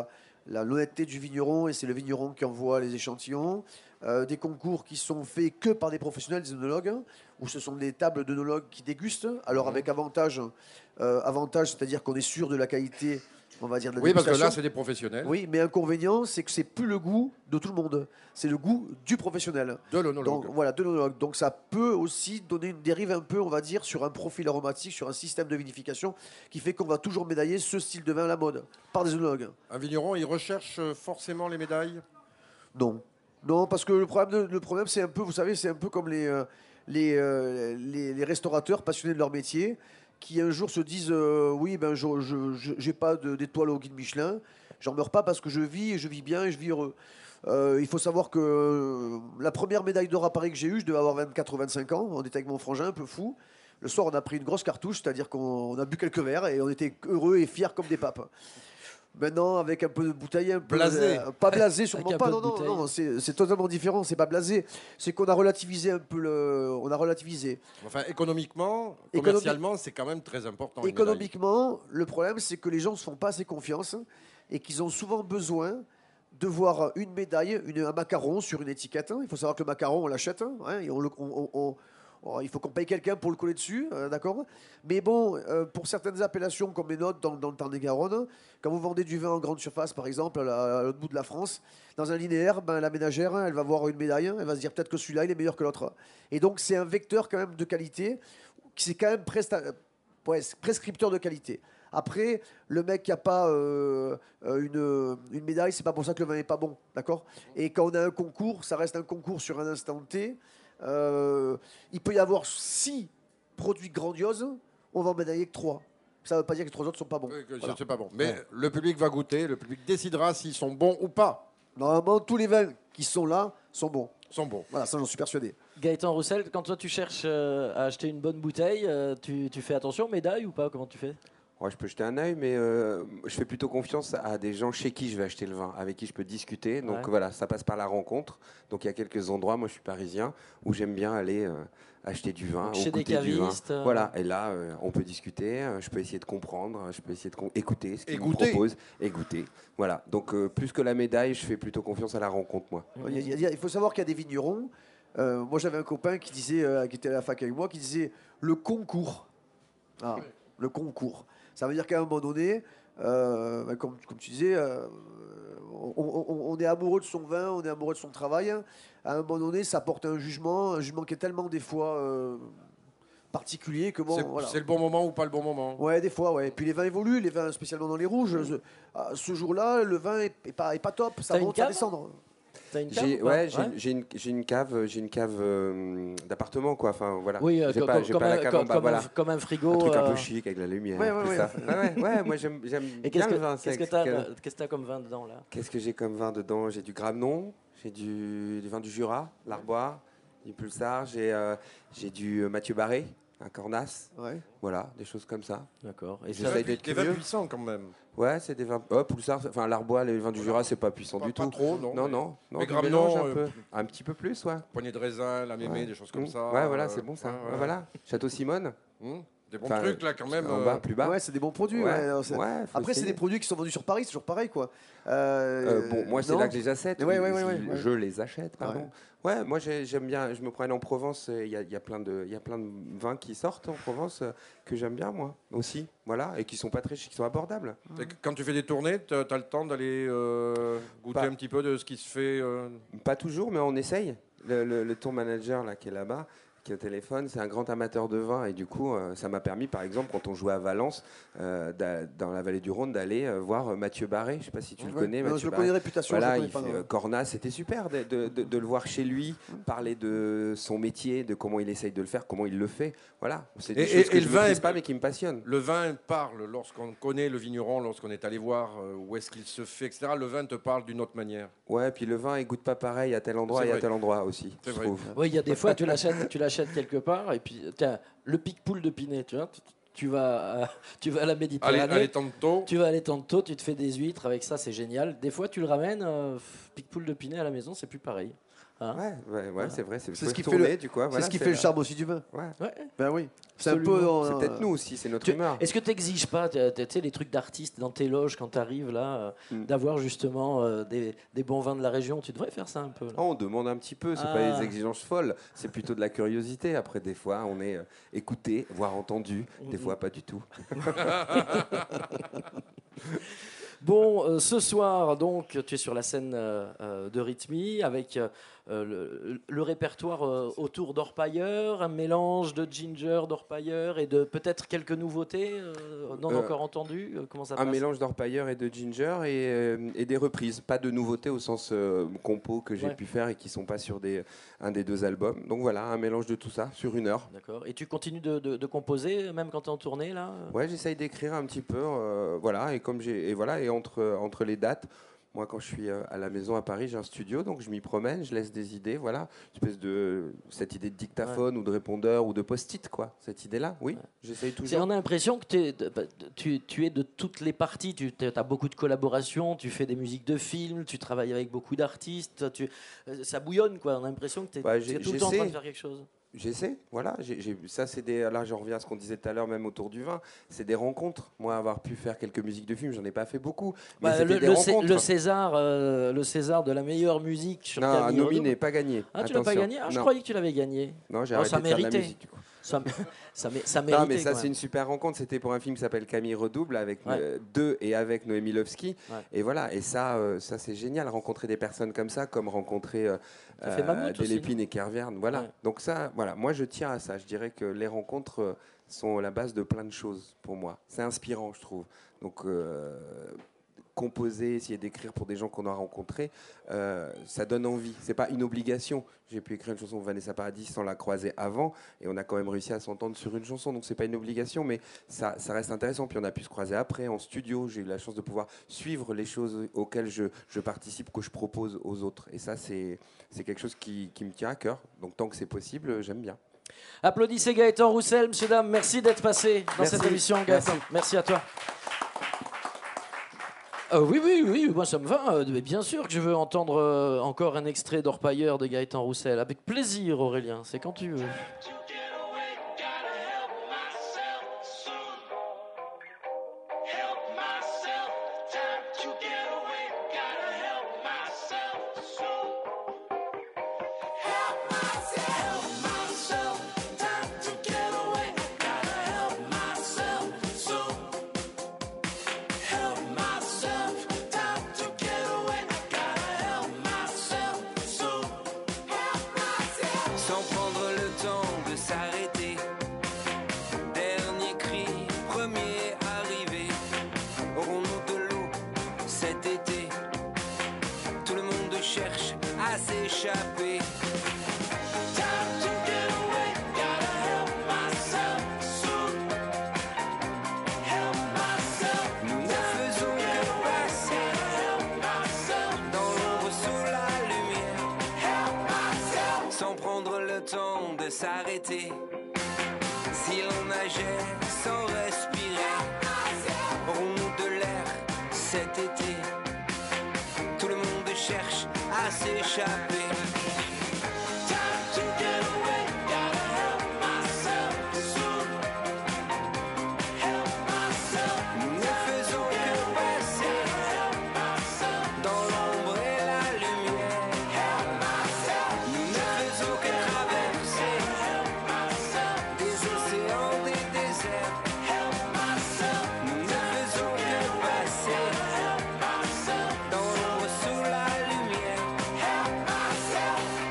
la l'honnêteté du vigneron, et c'est le vigneron qui envoie les échantillons. Euh, des concours qui sont faits que par des professionnels, des œnologues, hein, où ce sont des tables d'œnologues qui dégustent. Alors avec avantage, euh, avantage, c'est-à-dire qu'on est sûr de la qualité, on va dire, de la Oui, parce que dégustation. là, c'est des professionnels. Oui, mais inconvénient, c'est que c'est plus le goût de tout le monde, c'est le goût du professionnel. De l'œnologue. Donc voilà, de l'œnologue. Donc ça peut aussi donner une dérive un peu, on va dire, sur un profil aromatique, sur un système de vinification qui fait qu'on va toujours médailler ce style de vin à la mode par des œnologues. Un vigneron, il recherche forcément les médailles? Non. Non, parce que le problème, de- le problème c'est un peu, vous savez, c'est un peu comme les, euh, les, euh, les, les restaurateurs passionnés de leur métier qui un jour se disent euh, oui, ben, je n'ai pas de- d'étoile au guide Michelin, j'en meurs pas parce que je vis et je vis bien et je vis heureux. Euh, il faut savoir que euh, la première médaille d'or à Paris que j'ai eue, je devais avoir vingt-quatre ou vingt-cinq ans, on était avec mon frangin un peu fou. Le soir, on a pris une grosse cartouche, c'est-à-dire qu'on on a bu quelques verres et on était heureux et fiers comme des papes. Maintenant, avec un peu de bouteille, un peu Blasé. euh, pas blasé, sûrement Avec un pas. peu Non, de non, bouteille. non, c'est c'est totalement différent. C'est pas blasé. C'est qu'on a relativisé un peu le. On a relativisé. Enfin, économiquement, Économi- commercialement, c'est quand même très important. une médaille. Économiquement, le problème, c'est que les gens ne se font pas assez confiance et qu'ils ont souvent besoin de voir une médaille, une, un macaron sur une étiquette. Il faut savoir que le macaron, on l'achète. Hein, et on le- on- on- on- on- il faut qu'on paye quelqu'un pour le coller dessus, euh, d'accord. Mais bon, euh, pour certaines appellations comme les nôtres dans, dans le Tarn-et-Garonne, quand vous vendez du vin en grande surface, par exemple, à la- à l'autre bout de la France, dans un linéaire, ben, la ménagère, elle va voir une médaille, elle va se dire peut-être que celui-là, il est meilleur que l'autre. Et donc, c'est un vecteur quand même de qualité, qui c'est quand même presta- ouais, c'est prescripteur de qualité. Après, le mec qui n'a pas euh, euh, une, une médaille, c'est pas pour ça que le vin n'est pas bon, d'accord. Et quand on a un concours, ça reste un concours sur un instant T. Euh, il peut y avoir six produits grandioses, on va en médailler que trois. Ça ne veut pas dire que les trois autres sont pas bons. Oui, que Voilà. C'est pas bon. Mais Ouais. le public va goûter, le public décidera s'ils sont bons ou pas. Normalement, tous les vins qui sont là sont bons. Sont bons. Voilà, ça j'en suis persuadé. Gaëtan Roussel, quand toi tu cherches euh, à acheter une bonne bouteille, euh, tu, tu fais attention, médaille ou pas? Comment tu fais? Ouais, je peux jeter un œil, mais euh, je fais plutôt confiance à des gens chez qui je vais acheter le vin, avec qui je peux discuter. Donc Ouais. voilà, ça passe par la rencontre. Donc il y a quelques endroits, moi je suis parisien, où j'aime bien aller euh, acheter du vin, Donc ou chez des goûter du vin. cavistes, euh. Voilà, et là euh, on peut discuter, euh, je peux essayer de comprendre, je peux essayer de con- écouter ce Et qu'ils me goûter. proposent et goûter. Voilà, donc euh, plus que la médaille, je fais plutôt confiance à la rencontre, moi. Il, y a- il y a- il faut savoir qu'il y a des vignerons. Euh, moi, j'avais un copain qui disait, euh, qui était à la fac avec moi, qui disait le concours. Ah, le concours. Ça veut dire qu'à un moment donné, euh, bah, comme, comme tu disais, euh, on, on- on est amoureux de son vin, on est amoureux de son travail. À un moment donné, ça porte un jugement, un jugement qui est tellement des fois euh, particulier que bon, C'est voilà. c'est le bon moment ou pas le bon moment. Ouais, des fois, ouais. Puis les vins évoluent, les vins spécialement dans les rouges. Ce, ah, ce jour-là, le vin est, est pas, est pas top, ça T'as une monte, ça cave descendre. T'as une cave J'ai ou pas ouais, j'ai Ouais. j'ai une, j'ai une cave, j'ai une cave euh, d'appartement quoi. Enfin voilà. Oui, euh, J'ai co- pas, co- j'ai comme, pas la un, cave co- en bas. comme Voilà. un- comme un frigo. Un truc un euh, peu chic avec la lumière. Ouais, tout ouais, ça. ouais, ouais, ouais, moi j'aime j'aime Et bien qu'est-ce le vin que qu'est-ce sec. que t'as Quel- euh, qu'est-ce que t'as comme vin dedans là? Qu'est-ce que j'ai comme vin dedans? J'ai du Gramenon, j'ai du, du vin du Jura, l'Arbois, du Pulsar, j'ai euh, j'ai du euh, Mathieu Barré, un Cornas. Ouais. Voilà, des choses comme ça. D'accord. Et J'essaye Des d'être vins curieux. puissants quand même. Ouais, c'est des vins. Oh, Pulsar, c'est- enfin l'Arbois, les vins du Jura, c'est pas puissant Pas- du pas tout. trop, non, Non, mais- non. non mais du Gramenon, mélange un euh, peu. Un petit peu plus, ouais. Poignée de raisin, la mémé, Ouais. des choses comme Mmh. ça. Ouais, voilà, euh, c'est bon ça. ouais, Ouais, ouais. voilà. Château Simone. Mmh. Des bons Enfin, trucs là quand même. En euh, bas, plus bas. Ouais, c'est des bons produits. Ouais, ouais, alors, c'est- ouais, faut Après, c'est essayer. des produits qui sont vendus sur Paris, c'est toujours pareil, quoi. Euh, Euh, bon, moi, c'est non là que je les achète. Ouais, ouais, ouais, je, ouais, ouais. je les achète, pardon. Ouais, moi, j'ai- j'aime bien. Je me promène en Provence. Il y a, il y a plein de, il y a plein de vins qui sortent en Provence euh, que j'aime bien, moi aussi. Voilà, et qui sont pas très chers, qui sont abordables. Et quand tu fais des tournées, tu as le temps d'aller euh, goûter Pas- un petit peu de ce qui se fait. euh, Pas toujours, mais on essaye. Le, le- le tour manager là qui est là-bas, qui est au téléphone, c'est un grand amateur de vin et du coup, euh, ça m'a permis, par exemple, quand on jouait à Valence, euh, d'a- dans la vallée du Rhône, d'aller euh, voir euh, Mathieu Barré. Je sais pas si tu le Ouais. connais. Non, Mathieu je le Barré. connais réputation, Voilà, je le il connais fait, pas, euh, non. Cornas, c'était super de, de- de- de le voir chez lui, parler de son métier, de comment il essaye de le faire, comment il le fait. Voilà, c'est des Et, choses et- que et je le ne vin maîtrise est- pas mais qui me passionnent. Le vin parle lorsqu'on connaît le vigneron, lorsqu'on est allé voir euh, où est-ce qu'il se fait, et cetera. Le vin te parle d'une autre manière. Ouais, puis le vin, il goûte pas pareil à tel endroit C'est et à vrai. tel endroit aussi, C'est je vrai. trouve. Oui, il y a des fois, tu l'achètes, tu l'achètes quelque part, et puis tiens, le pic-poule de Pinet, tu vois, tu- tu vas, à- tu vas à la Méditerranée, Allez, allez, tantôt. tu vas aller tantôt, tu te fais des huîtres avec ça, c'est génial. Des fois, tu le ramènes, euh, pic-poule de Pinet à la maison, c'est plus pareil. Hein. Ouais, ouais, ouais, c'est vrai. C'est, C'est faut ce qui tourner, fait le, du coup, c'est voilà, ce qui c'est fait le la- charme aussi du vin. Ouais. Ouais. Ben oui. C'est un peu. Absolument. dans- C'est peut-être nous aussi, c'est notre Tu- humeur. Est-ce que tu n'exiges pas, tu sais, les trucs d'artistes dans tes loges quand tu arrives là, euh, Mm. d'avoir justement euh, des, des bons vins de la région? Tu devrais faire ça un peu. là. Ah, on demande un petit peu, c'est Ah. pas des exigences folles, c'est plutôt de la curiosité. Après, des fois, on est euh, écouté, voire entendu, des Mhm. fois pas du tout. Bon, euh, ce soir, donc, tu es sur la scène euh, euh, de Rhythmie avec euh, le, le répertoire euh, autour d'Orpailleur, un mélange de ginger, d'Orpailleur et de peut-être quelques nouveautés euh, non Euh, encore entendues. Euh, Comment ça Un passe? mélange d'Orpailleur et de Ginger et, euh, et des reprises, pas de nouveautés au sens euh, compo que j'ai Ouais. pu faire et qui sont pas sur des, un des deux albums. Donc voilà, un mélange de tout ça sur une heure. D'accord. Et tu continues de, de- de composer même quand tu es en tournée là? Ouais, j'essaye d'écrire un petit peu, euh, voilà, et comme j'ai, et voilà, et entre entre les dates. Moi, quand je suis euh, à la maison à Paris, j'ai un studio, donc je m'y promène, je laisse des idées, voilà, une espèce de cette idée de dictaphone ou de répondeur ou de post-it, quoi. Cette idée-là, oui, j'essaye C'est- toujours. on a l'impression que t'es de- bah, tu, tu es de toutes les parties. Tu as beaucoup de collaborations, tu fais des musiques de films, tu travailles avec beaucoup d'artistes. Tu, euh, ça bouillonne, quoi. On a l'impression que tu es, Bah, j'ai- tout le temps en train de j'essaie. faire quelque chose. J'essaie, voilà. J'ai, j'ai- ça, c'est des. Là, je reviens à ce qu'on disait tout à l'heure, même autour du vin. C'est des rencontres. Moi, avoir pu faire quelques musiques de films, j'en ai pas fait beaucoup. Mais Bah, c'était le, des le Cé- rencontres. le César, euh, le César de la meilleure musique sur Non, Camille nominé, Redouble. pas gagné. Ah, tu l'as pas Attention. gagné? Ah, je Non. croyais que tu l'avais gagné. Non, j'ai Oh, arrêté ça de faire de la méritait. musique, du coup. Ça, mé- ça, mé- ça Non, méritait. mais ça, quoi. c'est une super rencontre. C'était pour un film qui s'appelle Camille Redouble, avec Ouais. euh, deux et avec Noémie Lovski. Ouais. Et voilà, et ça, euh, ça c'est génial, rencontrer des personnes comme ça, comme rencontrer euh, Ça fait Mammouth aussi, Delépine et Kerverne. Voilà. Ouais. Donc ça, voilà, moi je tiens à ça. Je dirais que les rencontres euh, sont la base de plein de choses pour moi. C'est inspirant, je trouve. Donc euh, composer, essayer d'écrire pour des gens qu'on a rencontrés, euh, ça donne envie. C'est pas une obligation. J'ai pu écrire une chanson pour Vanessa Paradis sans la croiser avant, et on a quand même réussi à s'entendre sur une chanson. Donc c'est pas une obligation, mais ça, ça reste intéressant. Puis on a pu se croiser après en studio. J'ai eu la chance de pouvoir suivre les choses auxquelles je, je participe, que je propose aux autres. Et ça, c'est c'est quelque chose qui, qui me tient à cœur. Donc tant que c'est possible, j'aime bien. Applaudissez Gaëtan Roussel, messieurs, dames. Merci d'être passé dans Merci. cette émission, Gaëtan. Merci. Merci à toi. Euh, oui, oui, oui, moi ça me va. Euh, mais bien sûr que je veux entendre euh, encore un extrait d'Orpailleur de Gaëtan Roussel. Avec plaisir, Aurélien. C'est quand tu veux. Sans prendre le temps de s'arrêter. Dernier cri, premier arrivé. Aurons-nous de l'eau cet été? Tout le monde cherche à s'échapper. Time to get away, gotta help myself soon. Help myself. Nous ne faisons que passer. Help myself. Dans l'ombre sous la lumière. Help myself. Sans prendre le temps de s'arrêter. Si l'on nageait sans respirer, aurons-nous de l'air cet été? Tout le monde cherche à s'échapper. Time to get away, gotta help myself soon. Help myself. Nous ne faisons que passer. Help myself. Dans l'ombre et la lumière. Help myself. Nous ne faisons que traverser. Help myself. Des océans, des déserts. Help myself. Nous ne faisons que passer. Help myself. Dans l'ombre sous la lumière. Help myself.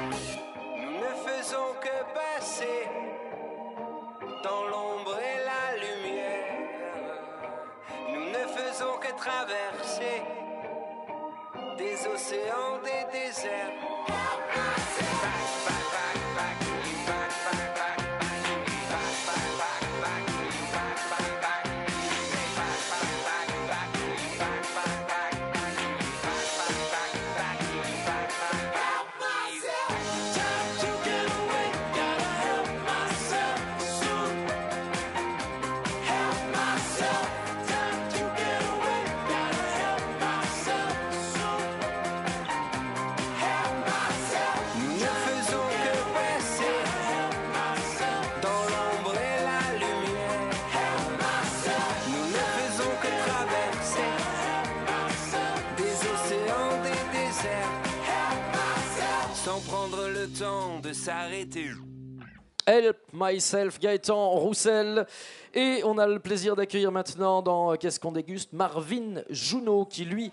sans prendre le temps de s'arrêter. Help Myself, Gaëtan Roussel. Et on a le plaisir d'accueillir maintenant dans Qu'est-ce qu'on déguste Marvin Junot, qui lui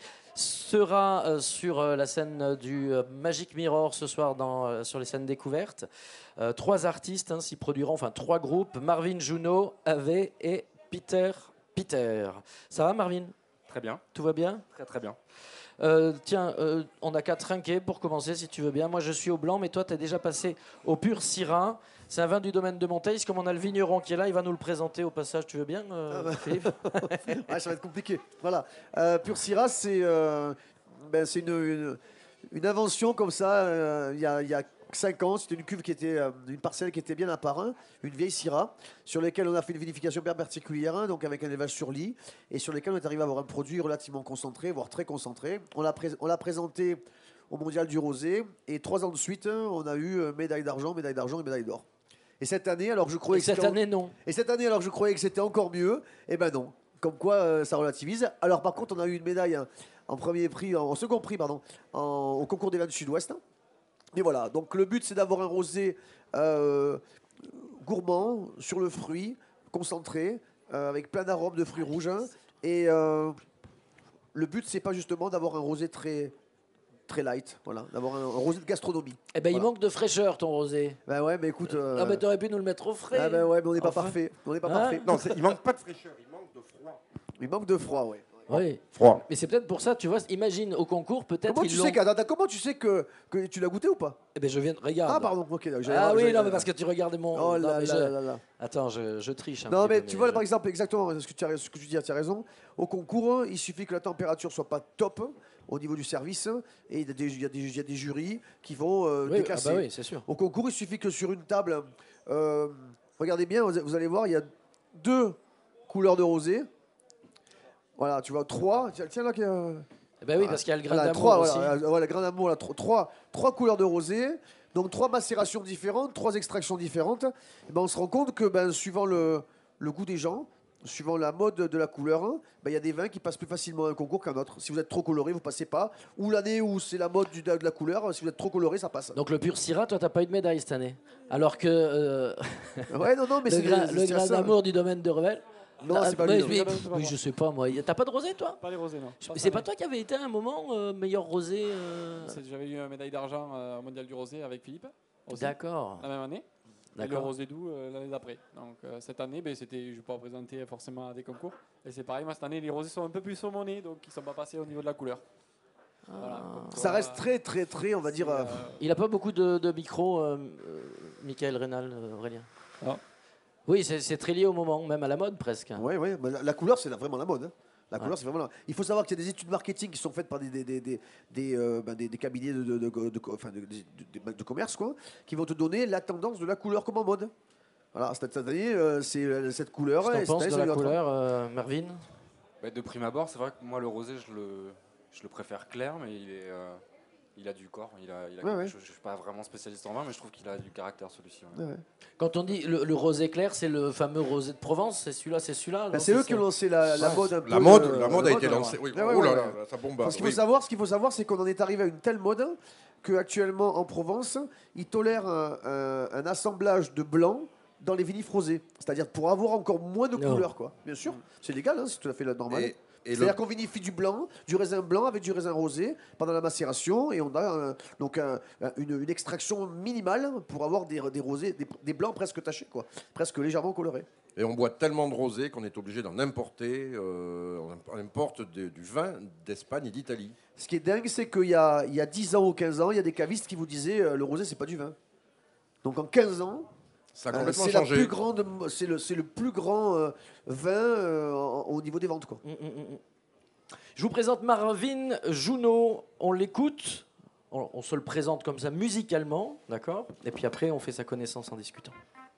sera euh, sur euh, la scène du euh, Magic Mirror ce soir dans, euh, sur les scènes découvertes. Euh, trois artistes hein, s'y produiront, enfin trois groupes, Marvin Junot, Ave et Peter Peter. Ça va Marvin ? Très bien. Tout va bien ? Très très bien. Euh, tiens, euh, on n'a qu'à trinquer pour commencer si tu veux bien. Moi je suis au blanc, mais toi tu es déjà passé au pur Syrah. C'est un vin du domaine de Monteils. Comme on a le vigneron qui est là, il va nous le présenter au passage. Tu veux bien, euh, Ah bah. Philippe ? Ouais, ça va être compliqué. Voilà. Euh, Pur Syrah, c'est euh, ben, c'est une, une, une invention comme ça. euh, Il y, a, il y a cinq ans, c'était une cuve qui était euh, une parcelle qui était bien à part un, une vieille Syrah, sur laquelle on a fait une vinification bien particulière, hein, donc avec un élevage sur lit, et sur lesquels on est arrivé à avoir un produit relativement concentré, voire très concentré. On l'a pré- on l'a présenté au Mondial du Rosé, et trois ans de suite, hein, on a eu euh, médaille d'argent, médaille d'argent et médaille d'or. Et cette année, alors que je croyais Et que cette c'était en- année, non. Et cette année, alors que je croyais que c'était encore mieux, eh ben non. Comme quoi, euh, ça relativise. Alors par contre, on a eu une médaille hein, en premier prix, en, en second prix, pardon, en- au concours des vins du Sud-Ouest. Et voilà. Donc le but, c'est d'avoir un rosé euh, gourmand sur le fruit, concentré, euh, avec plein d'arômes de fruits rouges. hein. Et euh, le but, c'est pas justement d'avoir un rosé très très light, voilà, d'avoir un, un rosé de gastronomie. Eh ben, il Voilà. manque de fraîcheur ton rosé. Ben ouais, mais écoute. euh, Ah, mais t'aurais pu nous le mettre au frais. Ah ben ouais, mais on n'est pas Enfin. parfait. On n'est pas Hein parfait. Non, c'est- il manque pas de fraîcheur, il manque de froid. Il manque de froid, ouais. Oui. Froid. Mais c'est peut-être pour ça, tu vois, imagine au concours, peut-être Comment ils tu, l'ont- sais, qu'Adada, comment tu sais que, que tu l'as goûté ou pas? Eh ben je viens de regarder. Ah pardon, ok. d'accord, j'allais Ah voir- oui, j'allais- non, mais parce que tu regardais mon. Oh non, là mais là je- là là là. Attends, je, je triche un Non, petit mais peu, tu vois, je- par exemple, exactement ce que tu, as, ce que tu dis, tu as raison. Au concours, il suffit que la température soit pas top au niveau du service, et il y a des, il y a des, il y a des jurys qui vont euh, Oui, déclasser. ah bah oui, c'est sûr. Au concours, il suffit que sur une table, euh, regardez bien, vous, vous allez voir, il y a deux couleurs de rosé. Voilà, tu vois, trois. Tiens, tiens là, qu'il y a- Eh ben oui, parce qu'il y a le grain Voilà, d'amour trois, aussi. Voilà, voilà, le grain d'amour, là, tro- trois, trois couleurs de rosé, donc trois macérations différentes, trois extractions différentes. Et ben, on se rend compte que ben, suivant le, le goût des gens, suivant la mode de la couleur, hein, ben, il y a des vins qui passent plus facilement à un concours qu'un autre. Si vous êtes trop coloré, vous passez pas. Ou l'année où c'est la mode du- de la couleur, si vous êtes trop coloré, ça passe. Donc le pur Syrah, toi, t'as pas eu de médaille cette année. Alors que euh, Ouais, non, non, mais le c'est- grain, c'est- le c'est grain ça. d'amour du domaine de Revel. Non, Ah, c'est pas ouais, lui, non. oui, Non, non, c'est pas oui, moi. je sais pas moi. T'as pas de rosé, toi? Pas les rosés, non. Mais c'est pas toi qui avais été à un moment euh, meilleur rosé euh, C'est- J'avais eu une médaille d'argent euh, au mondial du rosé avec Philippe. aussi, D'accord. La même année. Et le D'accord. rosé doux euh, l'année d'après. Donc euh, cette année, ben, c'était, je ne vais pas présenter forcément à des concours. Et c'est pareil, moi cette année, les rosés sont un peu plus saumonés, donc ils ne sont pas passés au niveau de la couleur. Voilà. Donc, Ça euh, reste très, très, très, on va dire. euh, Il a pas beaucoup de, de micros, euh, euh, Michael Rénal, euh, Aurélien. Non. Oui, c'est c'est très lié au moment, même à la mode presque. Oui, oui. La, la couleur, c'est la- vraiment la mode. hein. La Ouais. couleur, c'est vraiment la- Il faut savoir qu'il y a des études marketing qui sont faites par des, des, des, des, des, euh, ben, des- des cabinets de, de, de, de- de- enfin, de- de- de- de commerce, quoi, qui vont te donner la tendance de la couleur comme en mode. Voilà, cette cette année, euh, c'est euh, cette couleur. Qu'est-ce que et t'en penses cette de année, la c'est une autre. couleur, euh, Marvin? Bah, de prime abord, c'est vrai que moi, le rosé, je le, je le préfère clair, mais il, est, euh, il a du corps. Il a, il a Ouais, quelque ouais. chose- je ne suis pas vraiment spécialiste en vin, mais je trouve qu'il a du caractère, celui-ci. ouais. Quand on dit le, le rosé clair, c'est le fameux rosé de Provence, c'est celui-là, c'est celui-là. Ben, non, c'est eux qui ont lancé la, la Ouais. mode un peu. La mode, euh, la mode a été ouais. lancée, oui. Ouais, ouais, Oh là ouais. là, ça bombarde, Ce qu'il faut oui. savoir, ce qu'il faut savoir, c'est qu'on en est arrivé à une telle mode qu'actuellement en Provence, ils tolèrent un, un- un assemblage de blanc dans les vinifs rosés. C'est-à-dire pour avoir encore moins de Non. couleurs, quoi. Bien sûr, c'est légal, hein, c'est tout à fait normal. Et- et C'est-à-dire le- qu'on vinifie du blanc, du raisin blanc avec du raisin rosé pendant la macération, et on a euh, donc un- un- une, une extraction minimale pour avoir des, des rosés, des, des blancs presque tachés, quoi, presque légèrement colorés. Et on boit tellement de rosé qu'on est obligé d'en importer. euh, on importe de- du vin d'Espagne et d'Italie. Ce qui est dingue, c'est qu'il y a, il y a dix ans ou quinze ans, il y a des cavistes qui vous disaient euh, le rosé, c'est pas du vin. Donc en quinze ans, Ça a euh, complètement c'est la changé. plus grande, c'est le, c'est le plus grand euh, vin euh, en- au niveau des ventes, quoi. Mm, Je vous présente Marvin Junot. On l'écoute, on, on se le présente comme ça musicalement, d'accord? Et puis après, on fait sa connaissance en discutant.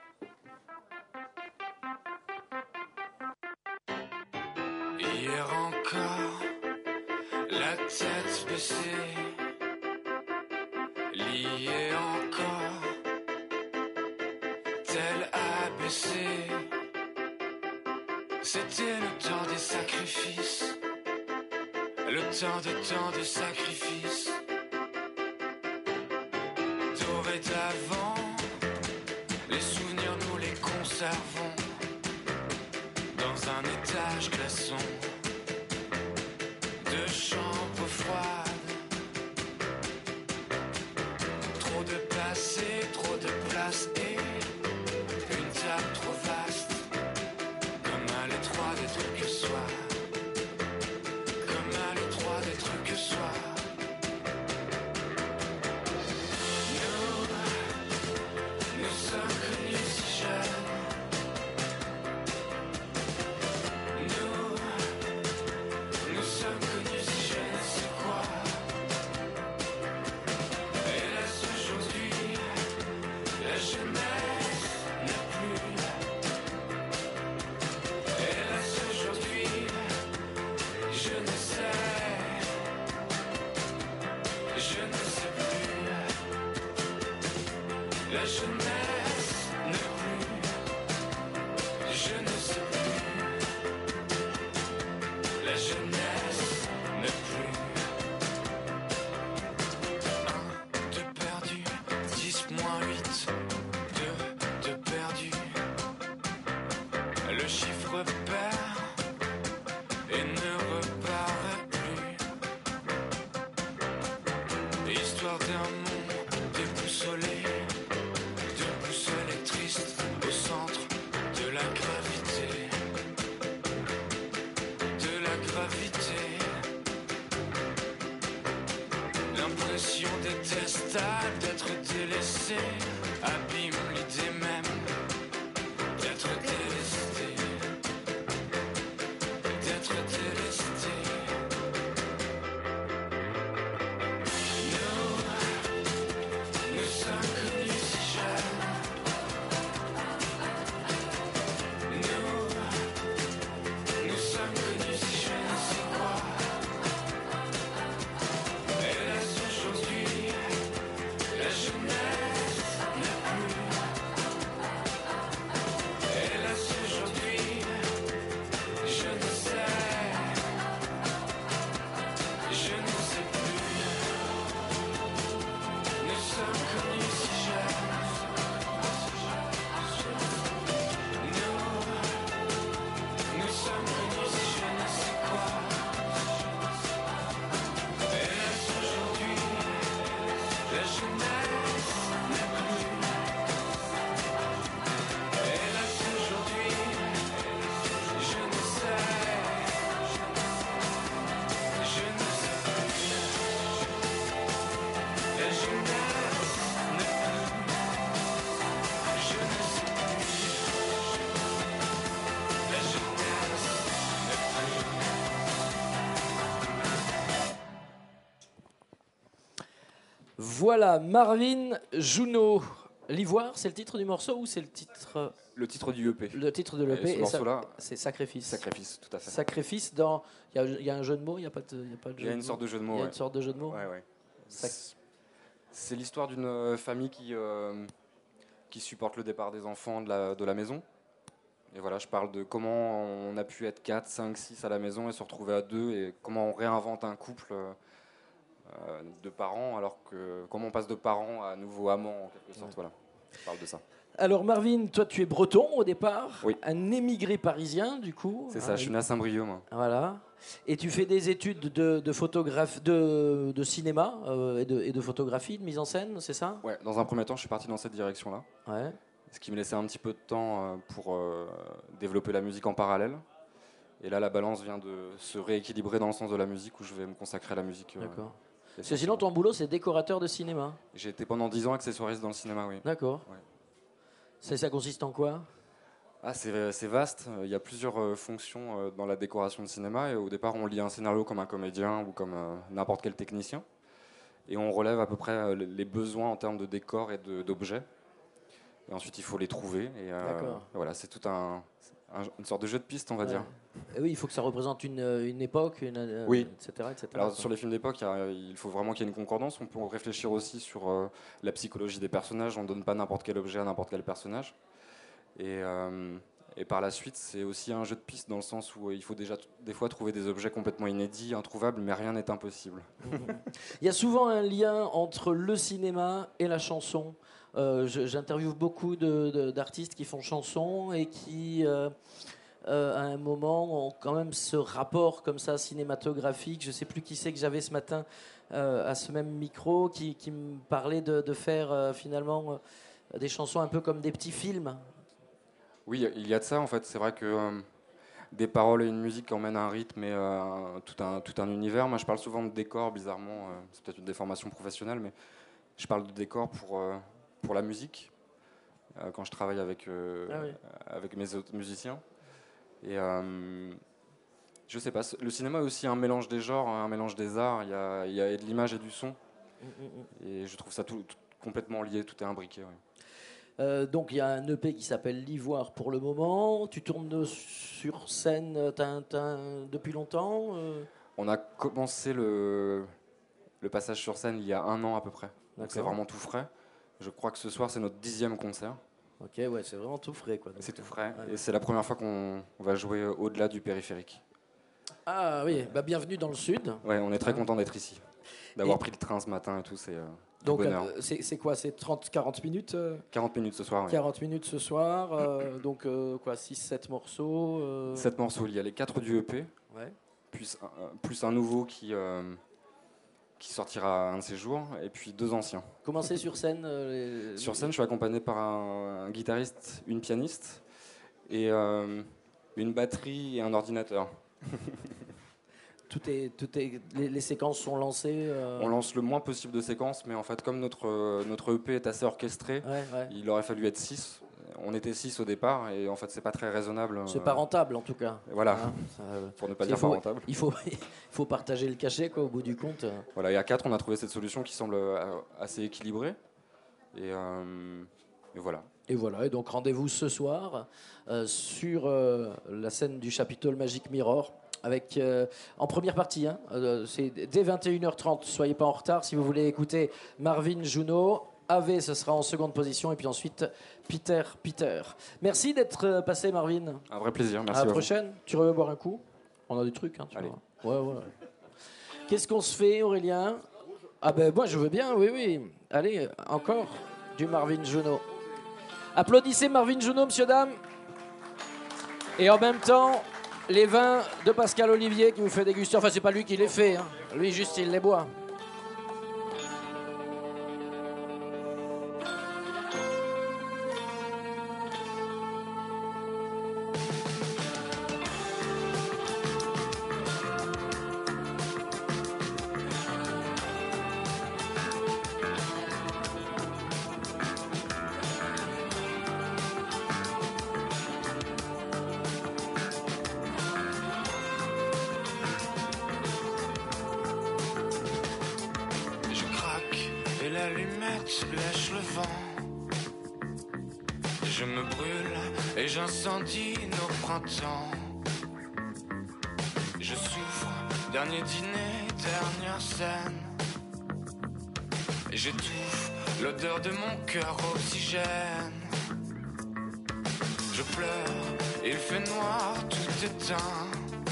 Hier encore, la tête baissée, lié encore, tel abaissé. C'était le temps des sacrifices, le temps de tant de sacrifices. Dorénavant, les souvenirs nous les conservons dans un étage glaçon de chambre froide. Trop de passé, trop de place et une table trop vaste. Comme à l'étroit des trucs que soit. Comme à l'étroit des trucs que soit. Nous, nous sommes connus si jeunes. Nous, nous sommes connus si jeunes, c'est quoi? Hélas aujourd'hui, la jeunesse n'a plus. Hélas aujourd'hui, je ne sais, je ne sais plus. La jeunesse n'a plus. Je ne sais plus. La jeunesse n'a plus. Un de perdu, dix moins huit, deux de perdu. Le chiffre perd et ne reparaît plus. Histoire d'un monde déboussolé, de boussole triste au centre de la gravité. De la gravité. L'impression détestable d'être délaissé abîme l'idée même d'être délesté. D'être délesté. Nous, nous sommes connus si jeunes. Nous, nous sommes connus si jeunes, c'est quoi? Hélas aujourd'hui, la jeunesse n'a plus. Hélas aujourd'hui, je ne sais, je ne sais plus. Nous sommes connus si jeunes. Nous, nous sommes connus si jeunes, c'est quoi? Hélas aujourd'hui, la jeunesse n'a plus. Hélas aujourd'hui, je ne sais, je ne sais plus. La jeunesse n'a plus. Je ne sais plus. La jeunesse n'a plus. Voilà, Marvin Junot. L'ivoire, c'est le titre du morceau ou c'est le titre Le titre du E P. Le titre de l'E P. Et ce et ça- morceau-là, c'est Sacrifice. Sacrifice, tout à fait. Sacrifice dans. Il y a- il y, a un jeu de mots, il n'y a pas de, il y a pas de Il y a une sorte de jeu de mots. Il y a ouais. une sorte de jeu de mots. Ouais, ouais. Sac- C'est- C'est l'histoire d'une euh, famille qui, euh, qui supporte le départ des enfants de la, de la maison. Et voilà, je parle de comment on a pu être quatre, cinq, six à la maison et se retrouver à deux, et comment on réinvente un couple euh, euh, de parents, alors que comment on passe de parents à nouveau amants en quelque sorte. Voilà, je parle de ça. Alors Marvin, toi tu es breton au départ, Oui. un émigré parisien du coup. C'est ça, Ah, je suis né à Saint-Brieuc, moi. Voilà. Et tu fais des études de, de, photographe, de, de cinéma euh, et, de, et de photographie, de mise en scène, c'est ça? Ouais, dans un premier temps, je suis parti dans cette direction-là. Ouais. Ce qui me laissait un petit peu de temps euh, pour euh, développer la musique en parallèle. Et là, la balance vient de se rééquilibrer dans le sens de la musique, où je vais me consacrer à la musique. euh, D'accord. Parce que sinon ton boulot c'est décorateur de cinéma. J'ai été pendant dix ans accessoiriste dans le cinéma, oui. D'accord. Ouais. Ça, ça consiste en quoi? Ah, c'est c'est vaste. Il y a plusieurs euh, fonctions euh, dans la décoration de cinéma. Et au départ, on lit un scénario comme un comédien ou comme euh, n'importe quel technicien. Et on relève à peu près euh, les besoins en termes de décor et de- d'objets. Et ensuite, il faut les trouver. Et euh, D'accord. voilà, c'est tout un, un- une sorte de jeu de piste, on va Ouais. dire. Et oui, il faut que ça représente une, une époque, une, euh, Oui. et cetera, et cetera Alors, quoi. sur les films d'époque, il y a- il faut vraiment qu'il y ait une concordance. On peut réfléchir aussi sur euh, la psychologie des personnages. On ne donne pas n'importe quel objet à n'importe quel personnage. Et, euh, Et par la suite, c'est aussi un jeu de piste dans le sens où il faut déjà t- des fois trouver des objets complètement inédits, introuvables, mais rien n'est impossible. Il y a souvent un lien entre le cinéma et la chanson. Euh, je- j'interviewe beaucoup de- de- d'artistes qui font chanson et qui, euh, euh, à un moment, ont quand même ce rapport comme ça cinématographique. Je ne sais plus qui c'est que j'avais ce matin euh, à ce même micro qui, qui me parlait de, de faire euh, finalement euh, des chansons un peu comme des petits films. Oui, il y a de ça en fait. C'est vrai que euh, des paroles et une musique emmènent un rythme et euh, tout, un, tout un univers. Moi, je parle souvent de décor, bizarrement. euh, c'est peut-être une déformation professionnelle, mais je parle de décor pour, euh, pour la musique, euh, quand je travaille avec, euh, Ah oui. avec mes autres musiciens. Et euh, je sais pas, le cinéma est aussi un mélange des genres, un mélange des arts. Il y a, il y a de l'image et du son. Mm, mm, mm. Et je trouve ça tout, tout complètement lié, tout est imbriqué. Ouais. Euh, donc il y a un E P qui s'appelle L'Ivoire pour le moment. Tu tournes sur scène euh, t'as- t'as- depuis longtemps euh On a commencé le, le passage sur scène il y a un an à peu près. Donc c'est D'accord. vraiment tout frais. Je crois que ce soir c'est notre dixième concert. Ok, ouais, c'est vraiment tout frais, quoi. C'est Donc, tout frais. ouais. Et c'est la première fois qu'on on va jouer au-delà du périphérique. Ah oui, bah, bienvenue dans le sud. Ouais, on est très Hein. content d'être ici. D'avoir Et- pris le train ce matin et tout, c'est euh, du Donc bonheur. euh, c'est c'est quoi? C'est trente quarante minutes euh quarante minutes ce soir, ouais. quarante minutes ce soir. euh, donc euh, quoi, six sept morceaux euh Sept morceaux, il y a les quatre du E P, Ouais. plus, un, euh, plus un nouveau qui, euh, qui sortira un de ces jours, et puis deux anciens. Comment c'est sur scène euh, les- Sur scène, je suis accompagné par un, un guitariste, une pianiste, et euh, une batterie et un ordinateur. Tout est, tout est, les, les séquences sont lancées. euh On lance le moins possible de séquences, mais en fait, comme notre, euh, notre E P est assez orchestré, Ouais, ouais. il aurait fallu être six. On était six au départ, et en fait, c'est pas très raisonnable. C'est euh, pas rentable en tout cas. Voilà, Hein, ça, euh, pour ne pas il dire faut, pas rentable. Il faut, il faut partager le cachet, quoi, au bout du compte. Voilà, et à quatre, on a trouvé cette solution qui semble euh, assez équilibrée. Et, euh, et voilà. Et voilà, et donc rendez-vous ce soir euh, sur euh, la scène du Chapitole Magic Mirror. Avec, euh, en première partie, hein, euh, c'est dès vingt et une heures trente, soyez pas en retard si vous voulez écouter Marvin Juno. Ave, ce sera en seconde position, et puis ensuite Peter Peter. Merci d'être euh, passé, Marvin. Un vrai plaisir, merci À à la vous. prochaine. Tu veux boire un coup? On a des trucs, hein, tu Allez. vois. Ouais, ouais. Qu'est-ce qu'on se fait, Aurélien? Ah ben moi je veux bien, oui, oui. Allez, encore du Marvin Juno. Applaudissez Marvin Juno, monsieur, dame. Et en même temps, les vins de Pascal Olivier qui vous fait déguster. Enfin, c'est pas lui qui les fait, hein. Lui, juste, il les boit. Je craque et l'allumette lèche le vent. Je me brûle et j'incendie nos printemps. Je souffre, dernier dîner, dernière scène. Et j'étouffe l'odeur de mon cœur oxygène. Je pleure, il fait noir, tout éteint.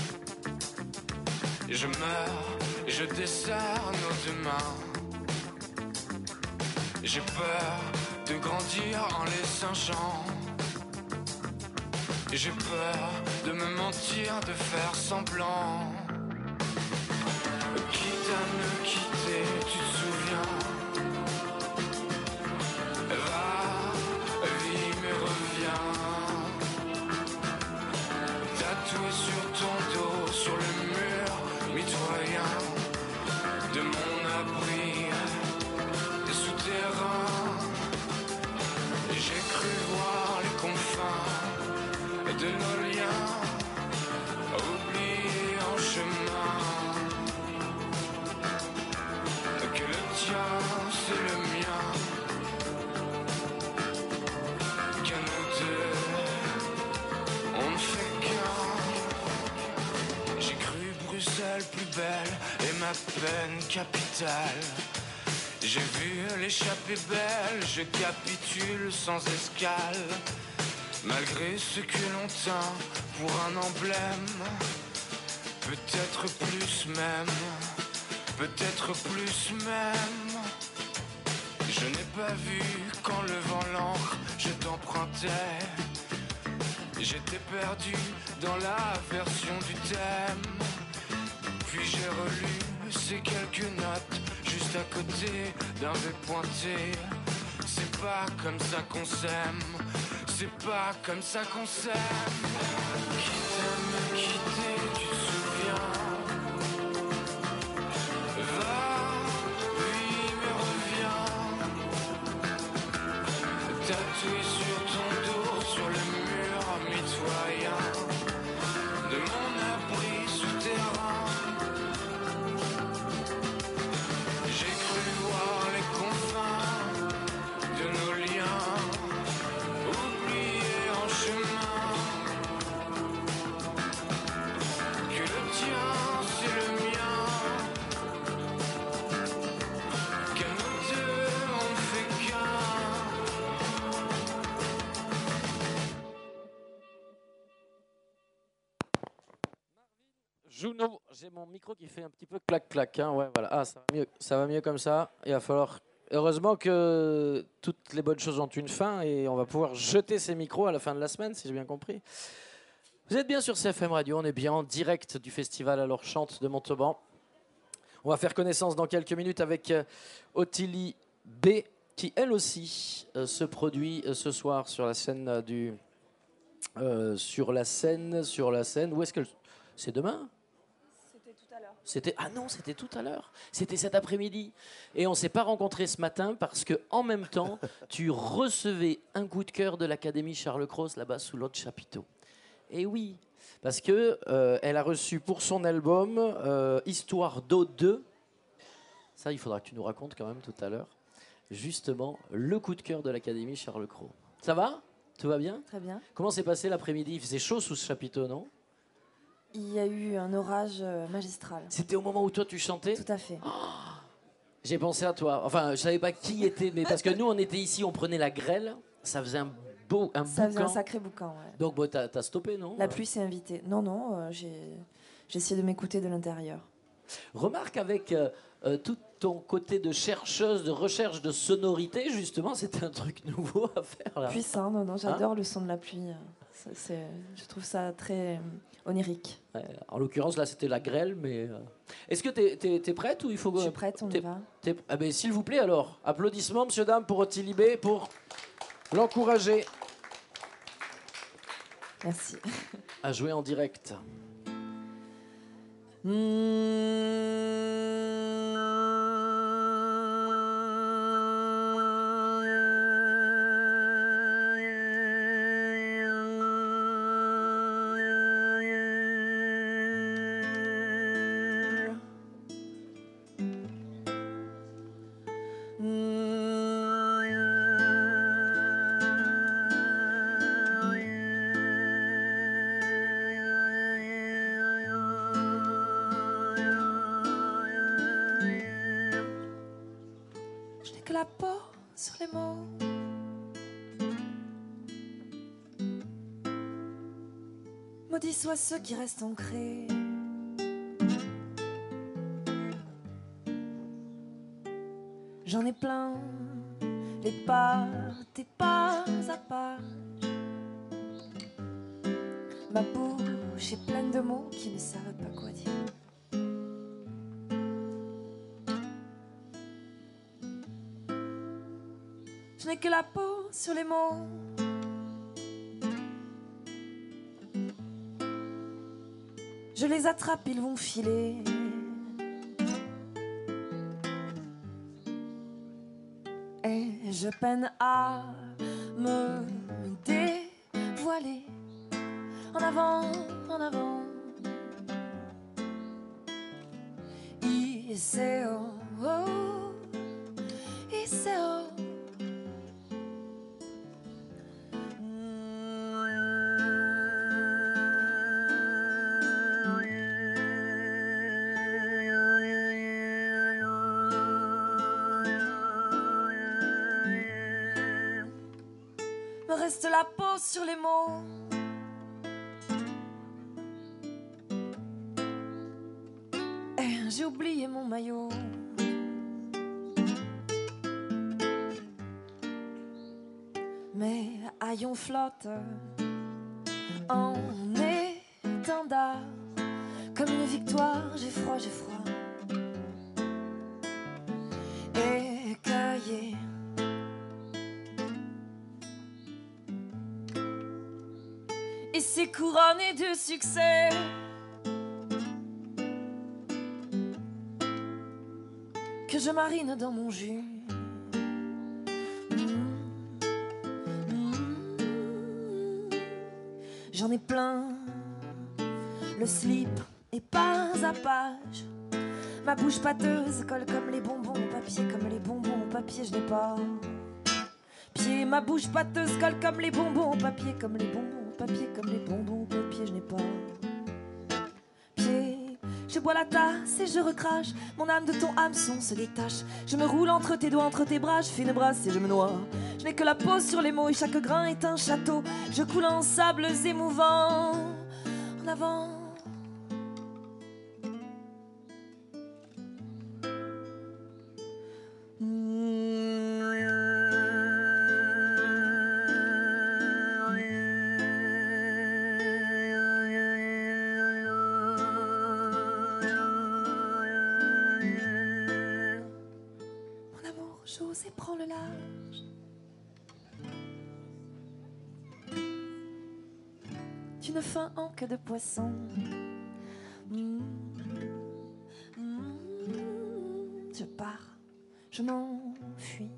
Je meurs, je desserre nos deux mains. J'ai peur de grandir en les singeant. J'ai peur de me mentir, de faire semblant. Quitte à me quitter, tu te souviens. Va, vie, mais reviens. Tatoué sur ton dos, sur le mur mitoyen de mon abri, des souterrains. J'ai cru voir les confins de nos liens, oubliés en chemin. Que le tien, c'est le mien. Qu'à nous deux, on ne fait qu'un. J'ai cru Bruxelles plus belle et ma peine capitale. J'ai vu l'échappée belle, je capitule sans escale. Malgré ce que l'on tint pour un emblème, peut-être plus même, peut-être plus même. Je n'ai pas vu quand levant l'encre je t'empruntais. J'étais perdu dans la version du thème. Puis j'ai relu ces quelques notes juste à côté d'un V pointé. C'est pas comme ça qu'on s'aime, c'est pas comme ça qu'on s'aime. Qui t'aime quitter, tu te souviens? Va, oui, mais reviens. Tatoué sur ton dos, sur le mur mitoyen de mon abri souterrain. J'ai cru voir les confins de nos liens, oubliés en chemin. Que le tien c'est le mien, qu'à nous deux on ne fait qu'un. Juno, j'ai mon micro qui fait un petit peu clac-clac. Hein, ouais, voilà. Ah, ça va mieux, ça va mieux comme ça. Il va falloir. Heureusement que toutes les bonnes choses ont une fin et on va pouvoir jeter ces micros à la fin de la semaine, si j'ai bien compris. Vous êtes bien sur C F M Radio, on est bien en direct du festival Alors Chante de Montauban. On va faire connaissance dans quelques minutes avec euh, Ottilie B, qui elle aussi euh, se produit euh, ce soir sur la scène euh, du. Euh, sur la scène, sur la scène. Où est-ce que. C'est demain ? C'était tout à l'heure. C'était ah non, c'était tout à l'heure. C'était cet après-midi. Et on s'est pas rencontrés ce matin parce que en même temps, tu recevais un coup de cœur de l'Académie Charles Cros là-bas sous l'autre chapiteau. Et oui, parce que euh, elle a reçu pour son album euh, Histoire d'eau deux. Ça, il faudra que tu nous racontes quand même tout à l'heure. Justement, le coup de cœur de l'Académie Charles Cros. Ça va ? Tout va bien ? Très bien. Comment s'est passé l'après-midi ? Il faisait chaud sous ce chapiteau, non ? Il y a eu un orage euh, magistral. C'était au moment où toi tu chantais ? Tout à fait. Oh, j'ai pensé à toi. Enfin, je savais pas qui était, mais parce que nous on était ici, on prenait la grêle, ça faisait un beau, un Ça faisait un boucan. sacré boucan, ouais. Donc bon, t'as, t'as stoppé, non ? La pluie s'est invitée. Non, non, euh, j'ai, j'ai essayé de m'écouter de l'intérieur. Remarque avec euh, euh, tout ton côté de chercheuse, de recherche de sonorité, justement, c'était un truc nouveau à faire là. Puissant, non, non, j'adore Hein le son de la pluie. C'est, c'est- je trouve ça très euh, onirique. Ouais, en l'occurrence, là, c'était la grêle, mais... euh, Est-ce que t'es, t'es, t'es prête ou il faut... Je suis prête, on y t'es- va. t'es- Ah ben, s'il vous plaît, alors. Applaudissements, monsieur, dame, pour Ottilie B, pour l'encourager Merci. à jouer en direct. Je n'ai que la peau sur les mots. Maudits soient ceux qui restent ancrés. J'en ai plein, les parts et pas à pas. Ma bouche est pleine de mots qui ne savent pas quoi dire. Je n'ai que la peau sur les mots. Je les attrape, ils vont filer. Et je peine à me dévoiler. En avant, en avant. Iseo, oh, Iseo. Me reste la peau sur les mots. Et j'ai oublié mon maillot. Mes haillons flottent en étendard. Comme une victoire, j'ai froid, j'ai froid. Écaillé. Ici couronné de succès. Que je marine dans mon jus. J'en ai plein, le slip est pas à page. Ma bouche pâteuse colle comme les bonbons au papier, comme les bonbons au papier, je n'ai pas pied. Ma bouche pâteuse colle comme les bonbons au papier, comme les bonbons au papier, comme les bonbons au papier, je n'ai pas pied. Je bois la tasse et je recrache, mon âme de ton hameçon se détache. Je me roule entre tes doigts, entre tes bras, je fais une brasse et je me noie. Je n'ai que la peau sur les mots et chaque grain est un château. Je coule en sables émouvants. En avant. Mon amour, j'ose et prends le large. Tu ne faim en queue de poisson. Mmh. Mmh. Je pars, je m'enfuis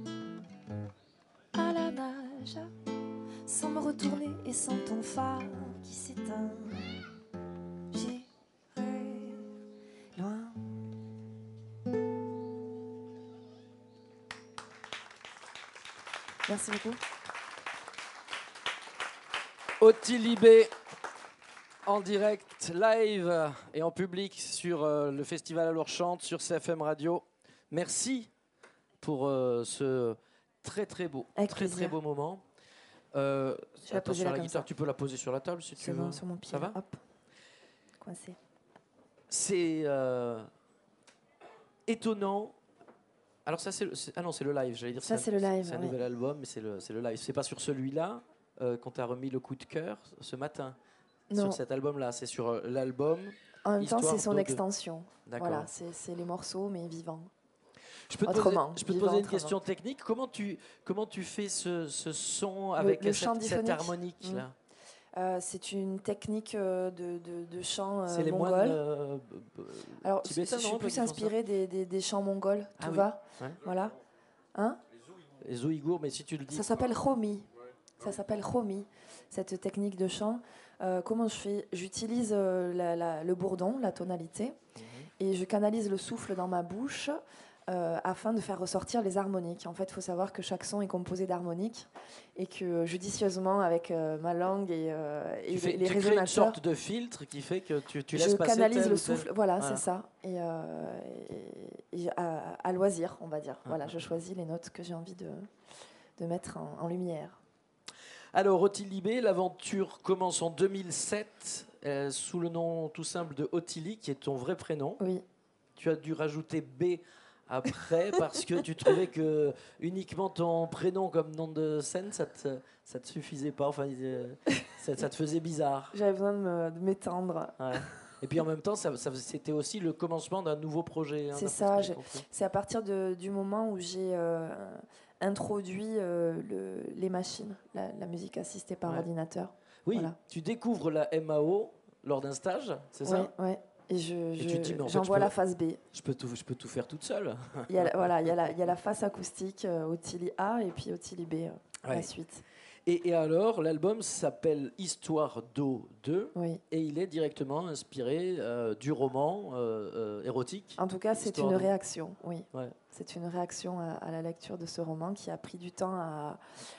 à la nage, sans me retourner et sans ton phare qui s'éteint. J'irai loin. Merci beaucoup. Ottilie B, en direct, live et en public sur euh, le festival Alors Chante, sur C F M Radio. Merci pour euh, ce très très beau, Avec très plaisir. très beau moment. Euh, Je vais la poser attention là à la comme guitare, ça. tu peux la poser sur la table si tu C'est veux. bon, sur mon pied. Ça va? Hop. Coincé. C'est euh, étonnant. Alors ça c'est le, c'est- ah non c'est le live, j'allais dire. Ça, un- c'est le live, C'est un ouais. nouvel album, mais c'est le c'est le live. C'est pas sur celui-là euh, qu'on t'a remis le coup de cœur ce matin. Non. Sur cet album-là, c'est sur euh, l'album. En même temps, Histoire c'est son d'eau de- extension. D'accord. Voilà, c'est c'est les morceaux, mais vivants. Je peux te poser, Autrement, je peux te vivant poser une autrement. question technique. Comment tu, comment tu fais ce, ce son Le- avec le cette, chant cette diphonique. harmonique là? Mm. Euh, c'est une technique euh, de, de, de chant euh, C'est les mongol. moines euh, b- b- Alors, tibétains, je non, suis eux, plus qui font ça inspirée des, des, des chants mongols, Ah tout oui. va. Ouais. Voilà. Hein? Les Ouïghours, mais si tu le dis. Ça s'appelle Khomi. Ça s'appelle Khomi, cette technique de chant. Euh, comment je fais? J'utilise euh, la- la- le bourdon, la tonalité, et je canalise le souffle dans ma bouche euh, afin de faire ressortir les harmoniques. En fait, il faut savoir que chaque son est composé d'harmoniques et que euh, judicieusement, avec euh, ma langue et, euh, et Tu, fais, les, les tu crées une résonateurs, sorte de filtre qui fait que tu, tu laisses je passer canalise tel le ou tel- souffle. Voilà, Voilà. c'est ça. Et, euh, et- et à, à loisir, on va dire. Voilà, je choisis les notes que j'ai envie de, de mettre en, en lumière. Alors, Ottilie B, l'aventure commence en deux mille sept euh, sous le nom tout simple de Ottilie, qui est ton vrai prénom. Oui. Tu as dû rajouter B après parce que tu trouvais que uniquement ton prénom comme nom de scène, ça te, ça te suffisait pas. Enfin, euh, ça, ça te faisait bizarre. J'avais besoin de me- de m'étendre. Ouais. Et puis en même temps, ça, ça- c'était aussi le commencement d'un nouveau projet. hein, C'est d'après ce ça. que j'ai j'ai- compris. C'est à partir de- du moment où j'ai euh, introduit euh, le- les machines, la, la musique assistée par Ouais. ordinateur. Oui, Voilà. tu découvres la M A O lors d'un stage, c'est ça? Ouais, ouais. Et je, Et je- tu te dis, mais en fait, j'envoie je peux- la phase B. Je peux tout, je peux tout faire toute seule. Il y a, la- voilà, il y a la, il y a la face acoustique, euh, Ottilie A et puis Ottilie B, euh, Ouais. la suite. Et, et alors, l'album s'appelle Histoire d'eau deux, Oui. et il est directement inspiré euh, du roman euh, euh, érotique. En tout cas, c'est Histoire une d'eau. réaction, oui. Ouais. C'est une réaction à, à la lecture de ce roman qui a pris du temps à,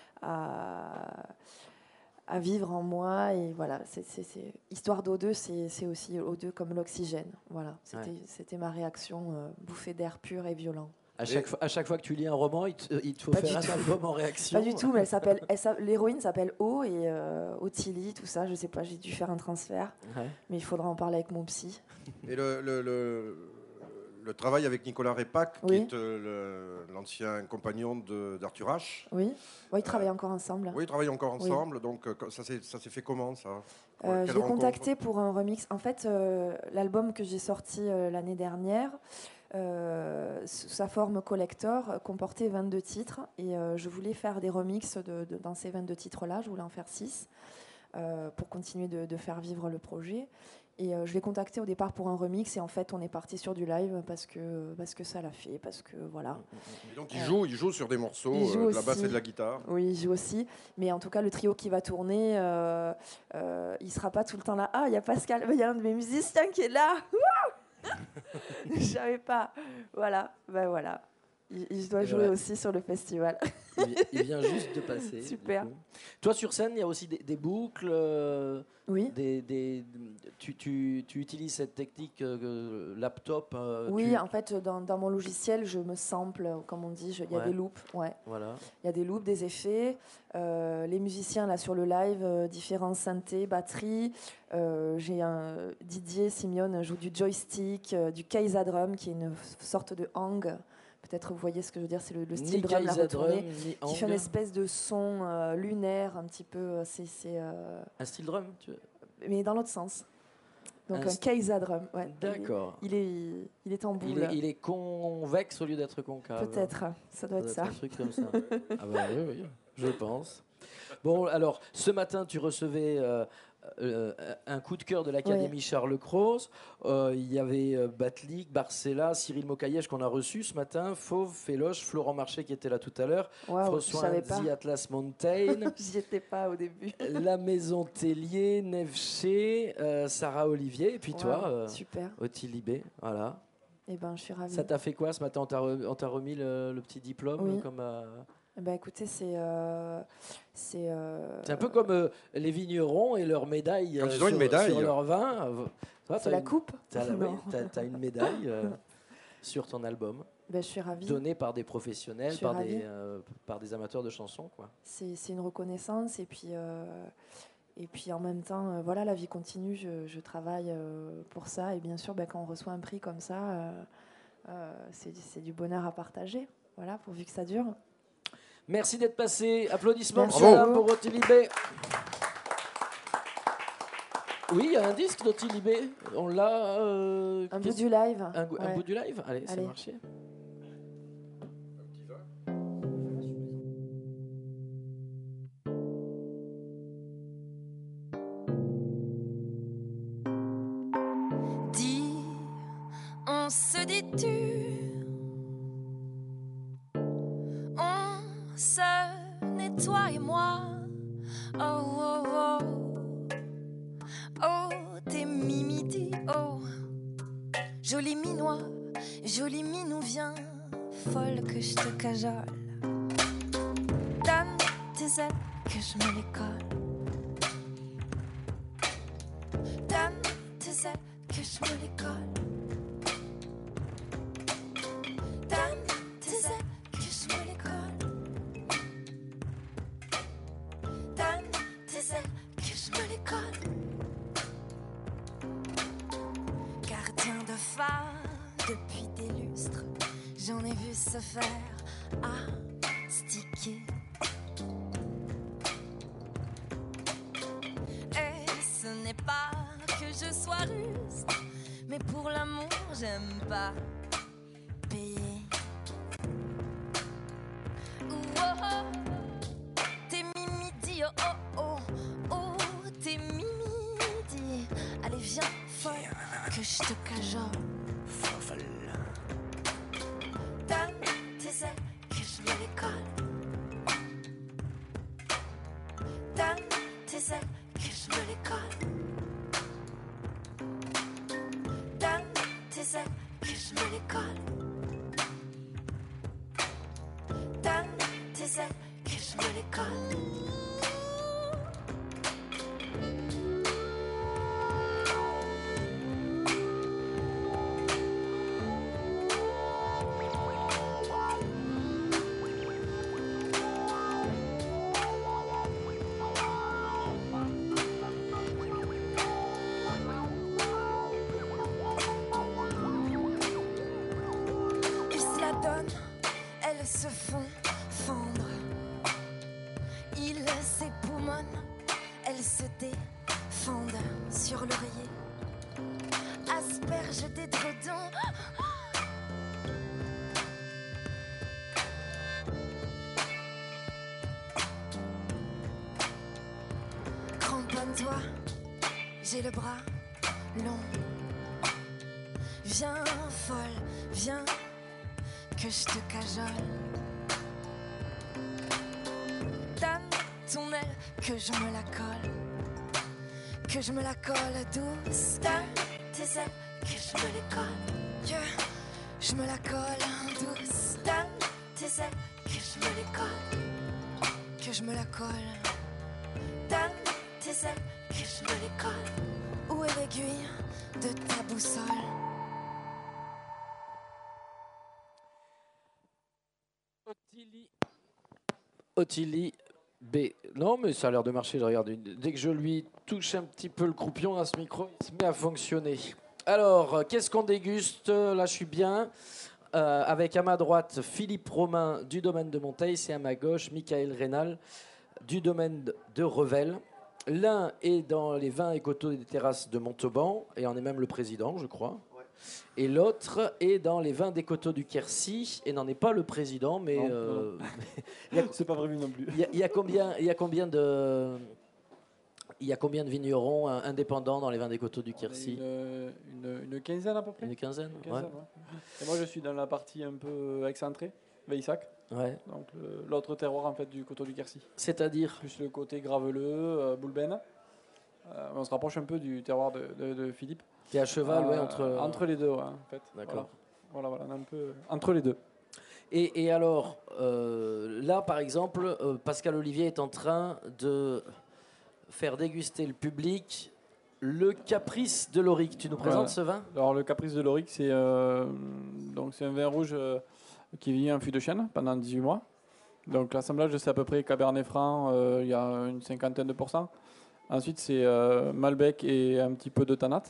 à, à vivre en moi. Et voilà, c'est, c'est, c'est- Histoire d'O deux, c'est, c'est aussi O deux comme l'oxygène. Voilà, c'était, Ouais. c'était ma réaction, euh, bouffée d'air pur et violent. À chaque, Et- fois, à chaque fois que tu lis un roman, il te, il te faut Pas faire du un tout. album en réaction. Pas du tout, mais elle s'appelle, elle s'a- l'héroïne s'appelle O et euh, Ottilie, tout ça. Je sais pas, j'ai dû faire un transfert, Ouais. mais il faudra en parler avec mon psy. Et le, le, le- le travail avec Nicolas Répac, Oui. qui est euh, le- l'ancien compagnon de- d'Arthur H. Oui, ouais, ils travaillent encore ensemble. Oui, ils travaillent encore Oui. ensemble. Donc, euh, ça s'est ça s'est fait comment, ça Euh, Quelle je l'ai rencontre contacté pour un remix. En fait, euh, l'album que j'ai sorti euh, l'année dernière, euh, sous sa forme collector, euh, comportait vingt-deux titres. Et euh, je voulais faire des remixes de, de- dans ces vingt-deux titres-là. Je voulais en faire six euh, pour continuer de, de faire vivre le projet. Et euh, je l'ai contacté au départ pour un remix. Et en fait, on est parti sur du live parce que, parce que ça l'a fait. Parce que voilà. Et donc, il Euh, joue, il joue sur des morceaux, il joue euh, de la basse aussi. et de la guitare. Oui, il joue aussi. Mais en tout cas, le trio qui va tourner, euh, euh, il sera pas tout le temps là. Ah, il y a Pascal, il y a un de mes musiciens qui est là. Wouh Je savais pas. Voilà, ben voilà. Il, il doit Et jouer voilà. aussi sur le festival. Il, vi- il vient juste de passer. Super. du coup. Toi, sur scène, il y a aussi des, des boucles. euh, Oui. Des, des, tu, tu, tu utilises cette technique euh, laptop. euh, Oui, tu- en fait, dans, dans mon logiciel, je me sample, comme on dit. je- Il y a Ouais. des loops, ouais. Voilà. Il y a des loops, des effets. Euh, les musiciens, là, sur le live, euh, différents synthés, batteries. Euh, J'ai un Didier Simeone joue du joystick, euh, du Keiza Drum, qui est une f- sorte de hang. Peut-être vous voyez ce que je veux dire, c'est le, le style Ni drum, la Keiza retournée, Drum, ni qui fait hang. une espèce de son euh, lunaire, un petit peu. euh, C'est, c'est, euh, Un style drum tu... mais dans l'autre sens. Donc Un un, st- Keiza Drum. Ouais. D'accord. Il est, il est, il est en boule. Il est, il est convexe au lieu d'être concave. Peut-être, ça doit être ça. Un truc comme ça. Ah bah oui, oui, je pense. Bon, alors, ce matin, tu recevais euh, euh, un coup de cœur de l'Académie Ouais. Charles Cros. Euh, il y avait euh, Batlik, Barcella, Cyril Mokayesh qu'on a reçu ce matin, Fauve, Féloche, Florent Marché qui était là tout à l'heure, Waouh, je François savais pas. Anzi, Atlas Mountain, J'y étais pas au début. La Maison Tellier, Nevché, euh, Sarah Olivier, et puis toi, Waouh, euh, super. Ottilie B. Voilà. Eh ben, je suis ravie. Ça t'a fait quoi ce matin? On t'a re- on t'a remis le, le petit diplôme Oui. comme, euh, Eh ben, écoutez, c'est. euh, c'est euh, C'est un peu comme euh, les vignerons et leur médaille Quand euh, ils ont une sur, médaille. sur leur vin. Euh, toi, C'est t'as la une- coupe T'as la- oui, Non. t'as- t'as une médaille euh, sur ton album, Ben, je suis ravie. donnée par des professionnels, Je suis par ravie. des, euh, par des amateurs de chansons. Quoi. C'est c'est une reconnaissance et puis, euh, et puis en même temps, euh, voilà, la vie continue, je, je travaille euh, pour ça et bien sûr, ben, quand on reçoit un prix comme ça, euh, euh, c'est c'est du bonheur à partager, voilà, pourvu que ça dure. Merci d'être passé. Applaudissements Merci pour, à vous. pour Ottilie B. Oui, il y a un disque d'Ottilie B. On l'a. euh, Un bout qu'est-ce- du live. Un, go- un ouais. bout du live. Allez, c'est Allez. marché. Dis, on se dit tu, on se nettoie et moi. Oh oh oh, oh t'es mimidi, oh joli minois, joli minou viens, folle que je te cajole. Donne tes ailes que je me les colle. Donne tes ailes que je me les colle. Donne tes ailes que je me les colle. Donne tes ailes que je me les colle. Gardien de phare depuis des lustres, j'en ai vu se faire astiquer. Et ce n'est pas que je sois ruste, mais pour l'amour j'aime pas payer. Ouh, oh, oh, t'es mimidi, oh oh oh, oh t'es mimidi. Allez viens folle que je te cajole. Folle. Donne tes ailes que je me les colle. Donne tes ailes que je me les colle. Donne tes ailes que je me les colle. Donne tes ailes que je me les colle. sur l'oreiller. Asperge d'édredons. Cramponne-toi, j'ai le bras long. Viens folle, viens que je te cajole. Donne ton aile que je me la colle. Que je me la colle douce. Donne tes ailes que je me les colle. Que je me la colle douce. Donne tes ailes que je me les colle. Que je me la colle. Donne tes ailes que je me les colle. Où est l'aiguille de ta boussole? Ottilie. Ottilie B. Non, mais ça a l'air de marcher. Je regarde. une- Dès que je lui touche un petit peu le croupion à ce micro, il se met à fonctionner. Alors, euh, qu'est-ce qu'on déguste? Là, je suis bien. Euh, avec à ma droite Philippe Romain du domaine de Monteils et à ma gauche Michael Rénal du domaine de Revel. L'un est dans les vins et coteaux des terrasses de Montauban et en est même le président, je crois. Et l'autre est dans les vins des coteaux du Quercy et n'en est pas le président, mais Non, euh, non. il y a- C'est pas prévu non plus. il y a- il y a combien, il y a combien de, il y a combien de vignerons euh, indépendants dans les vins des coteaux du Quercy? Une, une, une quinzaine à peu près. Une quinzaine, Une quinzaine, ouais. ouais. Et moi, je suis dans la partie un peu excentrée, Veissac. Ouais. Donc le- l'autre terroir en fait du coteau du Quercy. C'est-à-dire plus le côté graveleux, euh, Boulbène. Euh, on se rapproche un peu du terroir de, de- de Philippe. Qui est à cheval, ouais, Euh, entre- entre les deux, ouais, en fait. D'accord. Voilà. Voilà, voilà, on est un peu entre les deux. Et, et alors, euh, là, par exemple, euh, Pascal Olivier est en train de faire déguster le public le Caprice de l'Auric. Tu nous présentes Ouais. ce vin? Alors le Caprice de l'Auric, c'est euh, donc c'est un vin rouge euh, qui vieillit en fût de chêne pendant dix-huit mois. Donc l'assemblage, c'est à peu près Cabernet Franc, euh, il y a une cinquantaine de pourcents. Ensuite, c'est euh, Malbec et un petit peu de Tanat.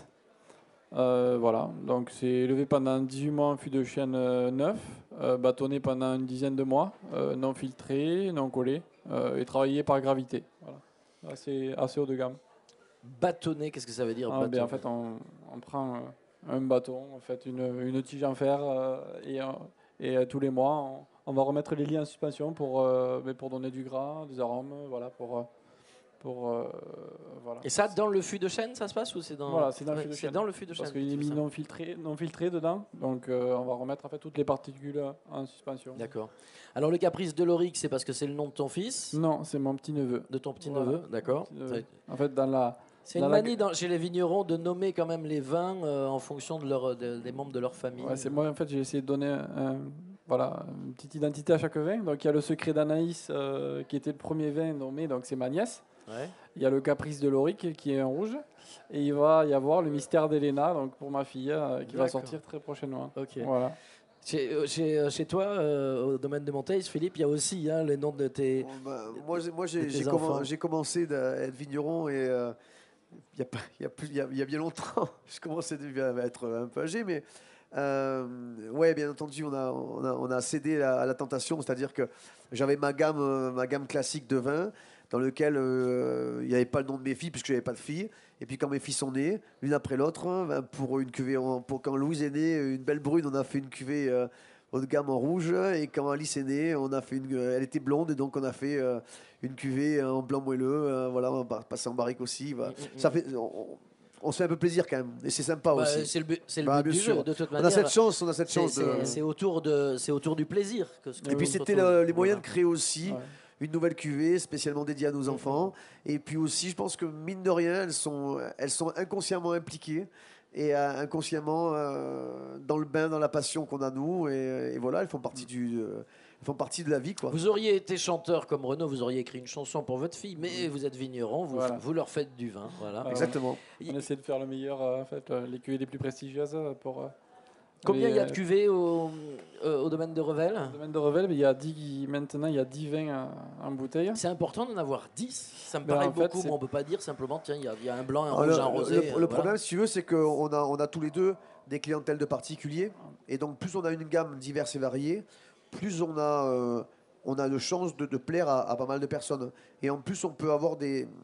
Euh, voilà, donc c'est élevé pendant dix-huit mois en fût de chêne euh, neuf, euh, bâtonné pendant une dizaine de mois, euh, non filtré, non collé, euh, et travaillé par gravité. Voilà. Assez, assez haut de gamme. Bâtonné, qu'est-ce que ça veut dire? Ah, ben, bâtonné en fait, on, on prend euh, un bâton, en fait, une, une tige en fer, euh, et, euh, et euh, tous les mois, on, on va remettre les liens en suspension pour, euh, ben, pour donner du gras, des arômes, voilà, pour, euh, pour euh, voilà. Et ça, dans le fût de chêne, ça se passe ou c'est dans Voilà, c'est dans le Ouais, fût de c'est chêne. dans le fût de Parce chêne, qu'il est tout mis ça. non filtré, non filtré dedans, donc euh, on va remettre en fait toutes les particules en suspension. D'accord. Alors le Caprice de l'Auric, c'est parce que c'est le nom de ton fils? Non, c'est mon petit neveu. De ton petit Voilà. neveu, d'accord. Mon petit neveu. En fait, dans la C'est dans une la- manie dans- chez les vignerons de nommer quand même les vins euh, en fonction de leur, de- des membres de leur famille. Ouais, c'est moi en fait j'ai essayé de donner un- un- voilà, une petite identité à chaque vin. Donc il y a le Secret d'Anaïs euh, qui était le premier vin nommé, donc c'est ma nièce. Ouais. Il y a le Caprice de l'Auric qui est un rouge. Et il va y avoir le Mystère d'Elena, donc pour ma fille, euh, qui va D'accord. sortir très prochainement. Ok. Voilà. Chez, euh, chez, euh, chez toi, euh, au domaine de Monteils, Philippe, il y a aussi hein, les noms de tes. Bah, moi, j'ai- moi j'ai, de tes j'ai enfants. commen- j'ai commencé à être vigneron et euh, il y, a pas- il y, a plus- il y a- il y a bien longtemps. Je commençais déjà à être un peu âgé, mais euh, ouais, bien entendu, on a, on a, on a cédé à, à la tentation, c'est-à-dire que j'avais ma gamme, euh, ma gamme classique de vin dans lequel euh, il n'y avait pas le nom de mes filles puisque je n'avais pas de filles. Et puis quand mes filles sont nées, l'une après l'autre, hein, ben, pour une cuvée, en- pour quand Louise est née, une belle brune, on a fait une cuvée euh, haut de gamme en rouge. Et quand Alice est née, on a fait une, elle était blonde et donc on a fait euh, une cuvée en blanc moelleux. euh, voilà, on va passer en barrique aussi. Voilà. Ça fait, on, on se fait un peu plaisir quand même et c'est sympa Bah, aussi. c'est le but, c'est le Bah, but bien du sûr. jeu, de toute On manière. a cette chance, on a cette C'est- chance. de- C'est c'est autour, de, c'est autour du plaisir. Que ce que Et puis l'on c'était retrouve. le- les moyens de créer aussi Ouais. une nouvelle cuvée spécialement dédiée à nos enfants. Et puis aussi, je pense que mine de rien, elles sont, elles sont inconsciemment impliquées et euh, inconsciemment euh, dans le bain, dans la passion qu'on a nous. Et, et voilà, elles font partie du, euh, elles font partie de la vie, quoi. Vous auriez été chanteur comme Renaud, vous auriez écrit une chanson pour votre fille, mais vous êtes vigneron, vous, Voilà. vous leur faites du vin. Voilà. Ah, ouais. On essaie de faire le meilleur, euh, en fait, euh, les cuvées les plus prestigieuses euh, pour. euh, Combien il y a de les- cuvées au, euh, au domaine de Revel? Au domaine de Revel, mais il y a dix, maintenant il y a dix vins euh, en bouteille. C'est important d'en avoir dix. Ça me Ben, paraît en fait, beaucoup, c'est- mais on peut pas dire simplement, tiens, il y, a- il y a un blanc, un Alors, rouge, le, un rosé. le- euh, le voilà. problème, si tu veux, c'est qu'on a, on a tous les deux des clientèles de particuliers. Et donc, plus on a une gamme diverse et variée, plus on a, euh, on a de chances de, de plaire à, à pas mal de personnes. Et en plus, on peut avoir des,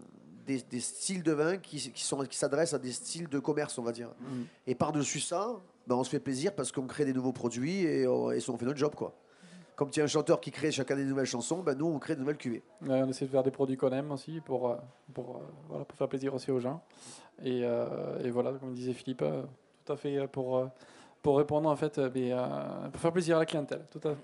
des, des styles de vin qui, qui, sont, qui s'adressent à des styles de commerce, on va dire. Mm. Et par-dessus ça, ben, on se fait plaisir parce qu'on crée des nouveaux produits et on, et on fait notre job, quoi. Comme tu es un chanteur qui crée chaque année de nouvelles chansons, ben nous, on crée de nouvelles cuvées. Ouais, on essaie de faire des produits qu'on aime aussi pour, euh, pour, euh, voilà, pour faire plaisir aussi aux gens. Et, euh, et voilà, comme disait Philippe, euh, tout à fait euh, pour, euh, pour répondre, en fait, euh, mais, euh, pour faire plaisir à la clientèle. Tout à fait.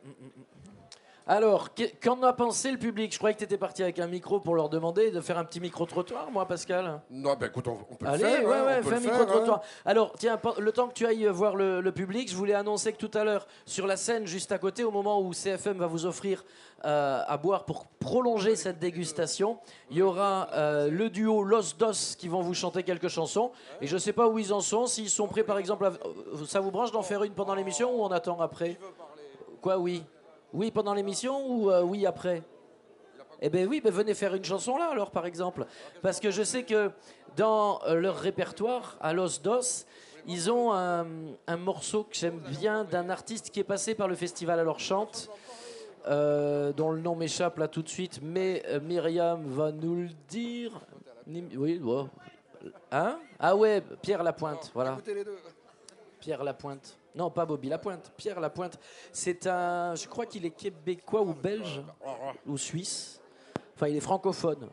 Alors, que- qu'en a pensé le public? Je croyais que tu étais parti avec un micro pour leur demander de faire un petit micro-trottoir, moi, Pascal. Non, ben écoute, on, on peut Allez, le faire. ouais, hein, ouais, on peut fais un le faire, micro-trottoir. hein. Alors, tiens, pe- le temps que tu ailles voir le, le public, je voulais annoncer que tout à l'heure, sur la scène juste à côté, au moment où C F M va vous offrir euh, à boire pour prolonger cette dégustation, il y aura euh, le duo Los Dos qui vont vous chanter quelques chansons. Et je ne sais pas où ils en sont, s'ils sont prêts, par exemple, à- euh, ça vous branche d'en faire une pendant l'émission ou on attend après? Quoi, oui? Oui, pendant l'émission ou euh, oui, après? Eh bien oui, ben venez faire une chanson là alors par exemple. Parce que je sais que dans euh, leur répertoire, à Los Dos, ils ont un, un morceau que j'aime bien d'un artiste qui est passé par le festival Alors Chante, euh, dont le nom m'échappe là tout de suite, mais euh, Myriam va nous le dire. Nim- Oui, ouais. Hein? Ah ouais, Pierre Lapointe, voilà. Pierre Lapointe. Non, pas Bobby Lapointe. Pierre Lapointe. C'est un. Je crois qu'il est québécois ou belge ou suisse. Enfin, il est francophone.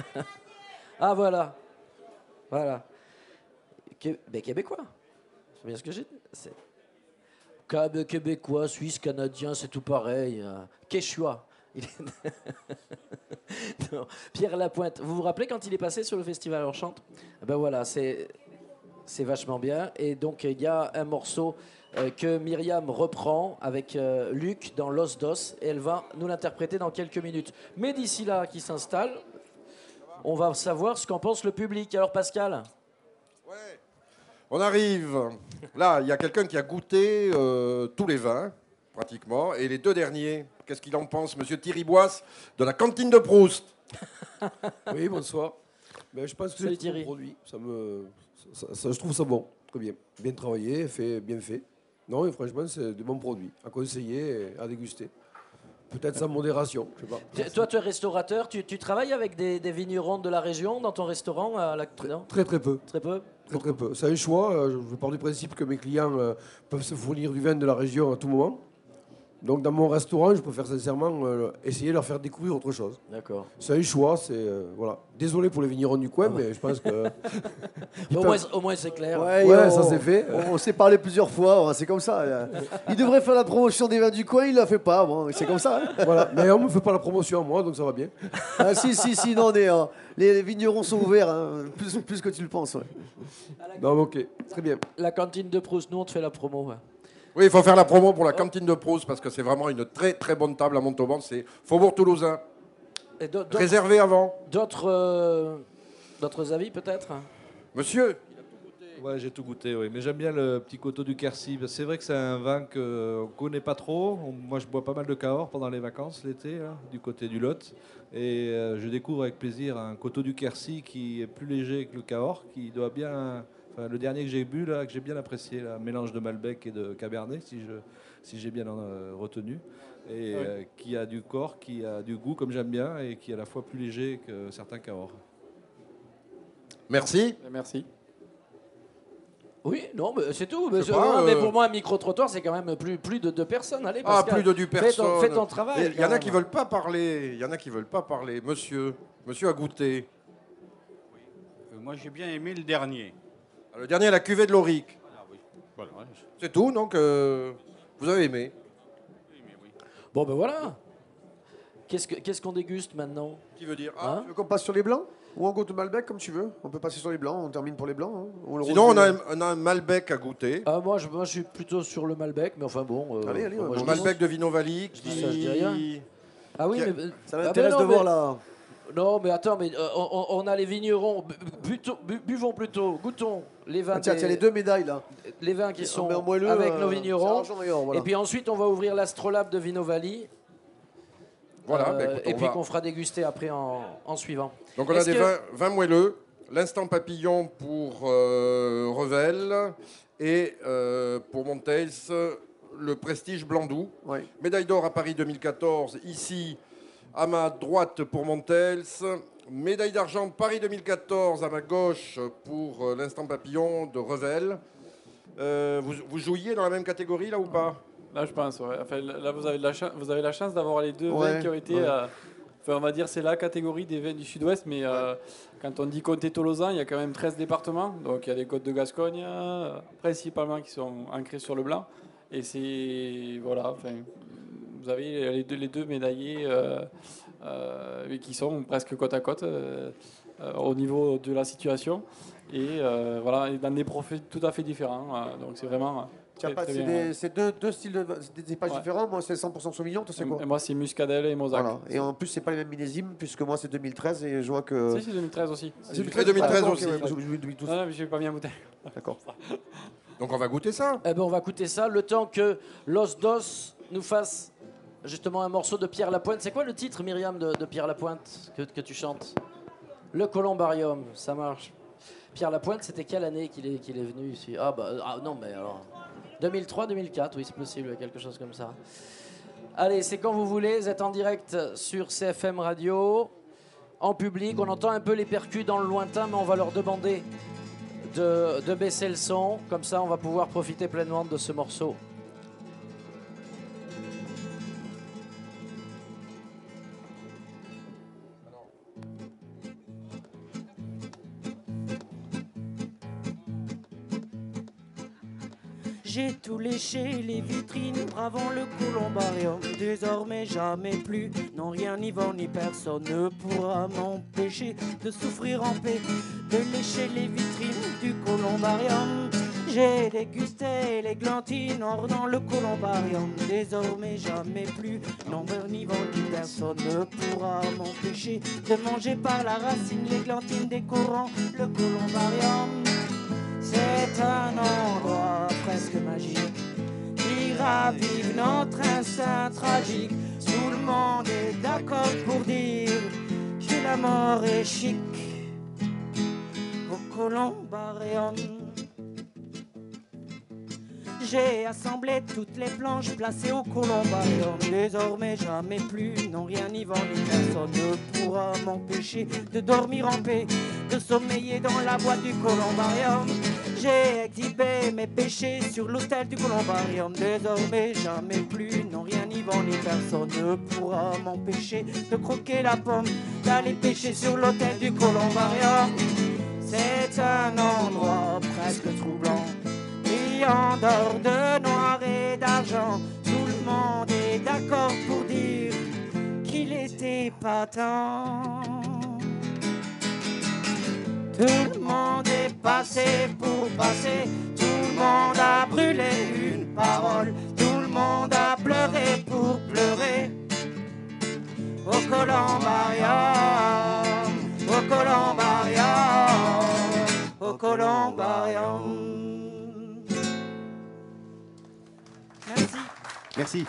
Ah, voilà. Voilà. Qué- ben, québécois. C'est bien ce que j'ai dit. C'est- Cab- Québécois, suisse, canadien, c'est tout pareil. euh, Quechua. Il est- Non, Pierre Lapointe. Vous vous rappelez quand il est passé sur le festival Alors Chante? Ben voilà, c'est. C'est vachement bien. Et donc, il y a un morceau euh, que Myriam reprend avec euh, Luc dans Los Dos. Et elle va nous l'interpréter dans quelques minutes. Mais d'ici là, qui s'installe, on va savoir ce qu'en pense le public. Alors, Pascal? On arrive. Là, il y a quelqu'un qui a goûté euh, tous les vins, pratiquement. Et les deux derniers, qu'est-ce qu'il en pense, monsieur Thierry Boisse, de la cantine de Proust? Oui, bonsoir. Ben, je pense que c'est Salut, un Thierry. bon produit. Ça me, ça- ça- je trouve ça bon, très bien. Bien travaillé, fait, bien fait. Non, et franchement, c'est de bons produits à conseiller et à déguster. Peut-être sans modération, je sais pas. Tu- Toi, tu es restaurateur. Tu, tu travailles avec des, des vignerons de la région dans ton restaurant à la... non Très très peu. Très peu. Très très peu. C'est un choix. euh, Je je pars du principe que mes clients euh, peuvent se fournir du vin de la région à tout moment. Donc dans mon restaurant, je préfère sincèrement euh, essayer de leur faire découvrir autre chose. D'accord. C'est un choix. C'est euh, voilà. Désolé pour les vignerons du coin, mais je pense que. Ils Au peuvent- moins, au moins, c'est clair. Ouais, Ouais, on- ça c'est fait. On, on s'est parlé plusieurs fois, hein, c'est comme ça. là. Il devrait faire la promotion des vins du coin, il la fait pas. Bon, c'est comme ça. hein. Voilà. Mais on me fait pas la promotion à moi, donc ça va bien. Ah, si, si, si, non, mais, euh, les, les vignerons sont ouverts, hein, plus, plus que tu le penses. Ouais. Non, ok, très bien. La cantine de Proust, nous, on te fait la promo. ouais. Oui, il faut faire la promo pour la cantine de Proust parce que c'est vraiment une très très bonne table à Montauban. C'est Faubourg Toulousain. Et d'au- d'autres- Réservé avant. D'autres euh, d'autres avis, peut-être? Monsieur? Ouais, j'ai tout goûté, oui. Mais j'aime bien le petit coteau du Quercy. C'est vrai que c'est un vin qu'on ne connaît pas trop. On- moi, je bois pas mal de Cahors pendant les vacances, l'été, là, du côté du Lot. Et euh, je découvre avec plaisir un coteau du Quercy qui est plus léger que le Cahors, qui doit bien... Enfin, le dernier que j'ai bu, là, que j'ai bien apprécié, là, un mélange de Malbec et de Cabernet, si je, si j'ai bien euh, retenu. Et Ouais. euh, qui a du corps, qui a du goût, comme j'aime bien, et qui est à la fois plus léger que certains Cahors. Merci. Merci. Oui, non, mais c'est tout. Je Mais, sais c'est- pas, non, mais euh, pour moi, un micro-trottoir, c'est quand même plus, plus de deux personnes. Allez, Ah, Pascal, plus de dix fais ton- personnes. Fais ton travail. Il y en quand a qui même. veulent pas parler. Il y en a qui veulent pas parler. Monsieur, monsieur a goûté. Euh, Moi, j'ai bien aimé le dernier. Le dernier, la cuvée de l'Auric. Voilà. C'est tout, donc euh, vous avez aimé. Bon, ben voilà. Qu'est-ce que- qu'est-ce qu'on déguste maintenant? Qui veut dire Hein Tu veux qu'on passe sur les blancs? Ou on goûte le Malbec comme tu veux? On peut passer sur les blancs, on termine pour les blancs. hein. Ou le Sinon, on rosé. a, un, on a un Malbec à goûter. Ah, moi, je, moi, je suis plutôt sur le Malbec, mais enfin bon. euh, Allez, allez, moi, on je Le dis- Malbec de Vinovaly. Je dis ça, je dis rien. Ah oui, Qui a- mais. Ça ah, m'intéresse ben de non, voir mais- là. Non, mais attends, mais euh, on, on a les vignerons. Bu- plutôt- bu- buvons plutôt, goûtons les vins. Ah, tiens, des- tiens, les deux médailles là. Les vins qui On sont met en moelleux, avec euh, nos c'est vignerons. argent et or, voilà. Et puis ensuite, on va ouvrir l'astrolabe de Vinovaly. Voilà, Euh, bah, écoute, et on puis va- qu'on fera déguster après en, en suivant. Donc on a Est-ce des que- vins, vins moelleux, l'instant papillon pour euh, Revel et euh, pour Montels, le prestige blanc doux. Médaille d'or à Paris deux mille quatorze, ici à ma droite pour Montels, médaille d'argent Paris deux mille quatorze à ma gauche pour euh, l'instant papillon de Revel. Euh, vous, vous jouiez dans la même catégorie là ou pas? Là, je pense, ouais. Enfin, là, vous avez, de la cha- vous avez la chance d'avoir les deux Ouais, vins qui ont été. ouais. euh, enfin, on va dire c'est la catégorie des vins du Sud-Ouest, mais euh, quand on dit comté Tolosan, il y a quand même treize départements. Donc il y a des côtes de Gascogne, euh, principalement qui sont ancrés sur le blanc. Et c'est. Voilà, enfin, vous avez les deux, les deux médaillés euh, euh, qui sont presque côte à côte euh, euh, au niveau de la situation. Et euh, voilà, et dans des profils tout à fait différents. euh, donc c'est vraiment. Tiens, Très, pas- très c'est bien, des, ouais. c'est deux, deux styles de c'est des cépages Ouais. différents. Moi, c'est cent pour cent Sauvignon. Toi, c'est quoi? Et moi, c'est Muscadelle et Mozac. Voilà. Et en plus, c'est pas les mêmes millésimes, puisque moi, c'est deux mille treize et je vois que. Si, c'est deux mille treize aussi. Ah, C'est deux mille treize, deux mille treize ah, aussi. ok, ouais, moi, j'ai- j'ai deux mille douze. Non, non, mais j'ai pas bien goûté. D'accord. Donc on va goûter ça. Eh ben, on va goûter ça le temps que Los Dos nous fasse justement un morceau de Pierre Lapointe. C'est quoi le titre, Myriam, de, de Pierre Lapointe que, que tu chantes? Le Columbarium, ça marche. Pierre Lapointe, c'était quelle année qu'il est, qu'il est venu ici? Ah bah ah, non, mais alors deux mille trois, deux mille quatre, oui, c'est possible, quelque chose comme ça. Allez, c'est quand vous voulez. Vous êtes en direct sur C F M Radio, en public. On entend un peu les percus dans le lointain, mais on va leur demander de, de baisser le son. Comme ça, on va pouvoir profiter pleinement de ce morceau. J'ai tout léché, les vitrines, bravant le columbarium. Désormais, jamais plus, non rien, ni vent, ni personne ne pourra m'empêcher de souffrir en paix, de lécher les vitrines du columbarium. J'ai dégusté les glantines hors dans le columbarium. Désormais, jamais plus, non ni vent, ni personne ne pourra m'empêcher de manger par la racine les glantines décorant le columbarium. C'est un endroit presque magique qui ravive notre instinct tragique. Tout le monde est d'accord pour dire que la mort est chic au columbarium. J'ai assemblé toutes les planches placées au columbarium. Désormais jamais plus, non rien ni vent ni personne ne pourra m'empêcher de dormir en paix, de sommeiller dans la boîte du columbarium. J'ai exhibé mes péchés sur l'autel du columbarium. Désormais jamais plus, non rien ni vent ni personne ne pourra m'empêcher de croquer la pomme, d'aller pêcher sur l'autel du columbarium. C'est un endroit presque troublant, brillant d'or, de noir et d'argent. Tout le monde est d'accord pour dire qu'il était pas temps. Tout le monde est passé pour passer, tout le monde a brûlé une parole, tout le monde a pleuré pour pleurer. Au columbarium, au columbarium, au columbarium. Merci. Merci.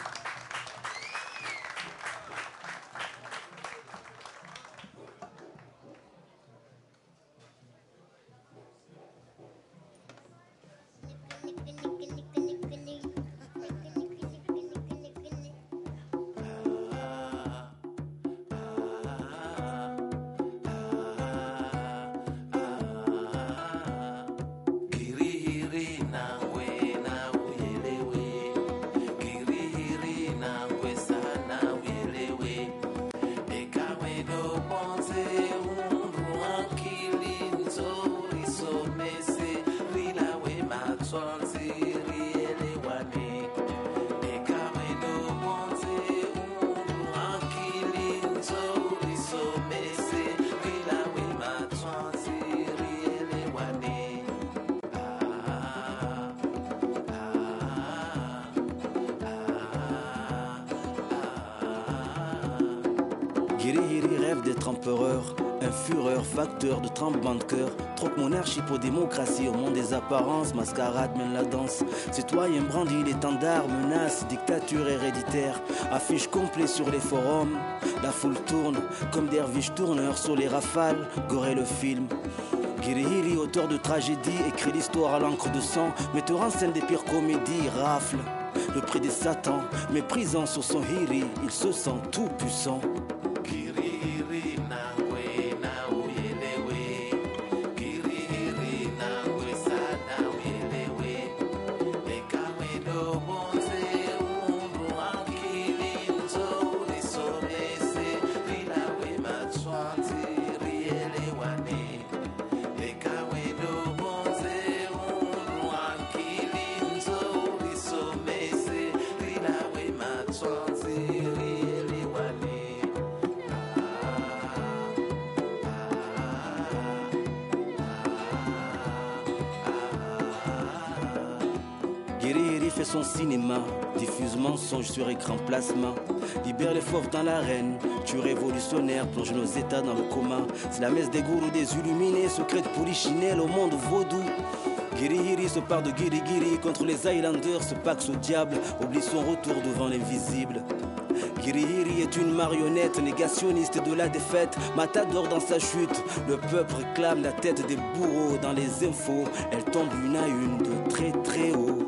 Guiri rêve d'être empereur, un fureur, facteur de tremblement de cœur. Troque monarchie pour démocratie, au monde des apparences, mascarade mène la danse. Citoyen brandit l'étendard, menace, dictature héréditaire. Affiche complet sur les forums, la foule tourne comme derviche tourneur sur les rafales. Goré le film. Guiri, auteur de tragédie, écrit l'histoire à l'encre de sang, metteur en scène des pires comédies, rafle le prix des satans, méprisant sur son hiri, il se sent tout puissant. Kiriri na we na fait son cinéma, diffuse mensonge sur écran plasma. Libère les fauves dans l'arène, tu révolutionnaire, plonge nos états dans le coma. C'est la messe des gourous, des illuminés, secret de polichinelle au monde vaudou. Guiri se part de Guiri Guiri contre les Highlanders, se paxe au diable, oublie son retour devant l'invisible. Guiri est une marionnette négationniste de la défaite, matador dans sa chute. Le peuple réclame la tête des bourreaux dans les infos. Elle tombe une à une de très très haut.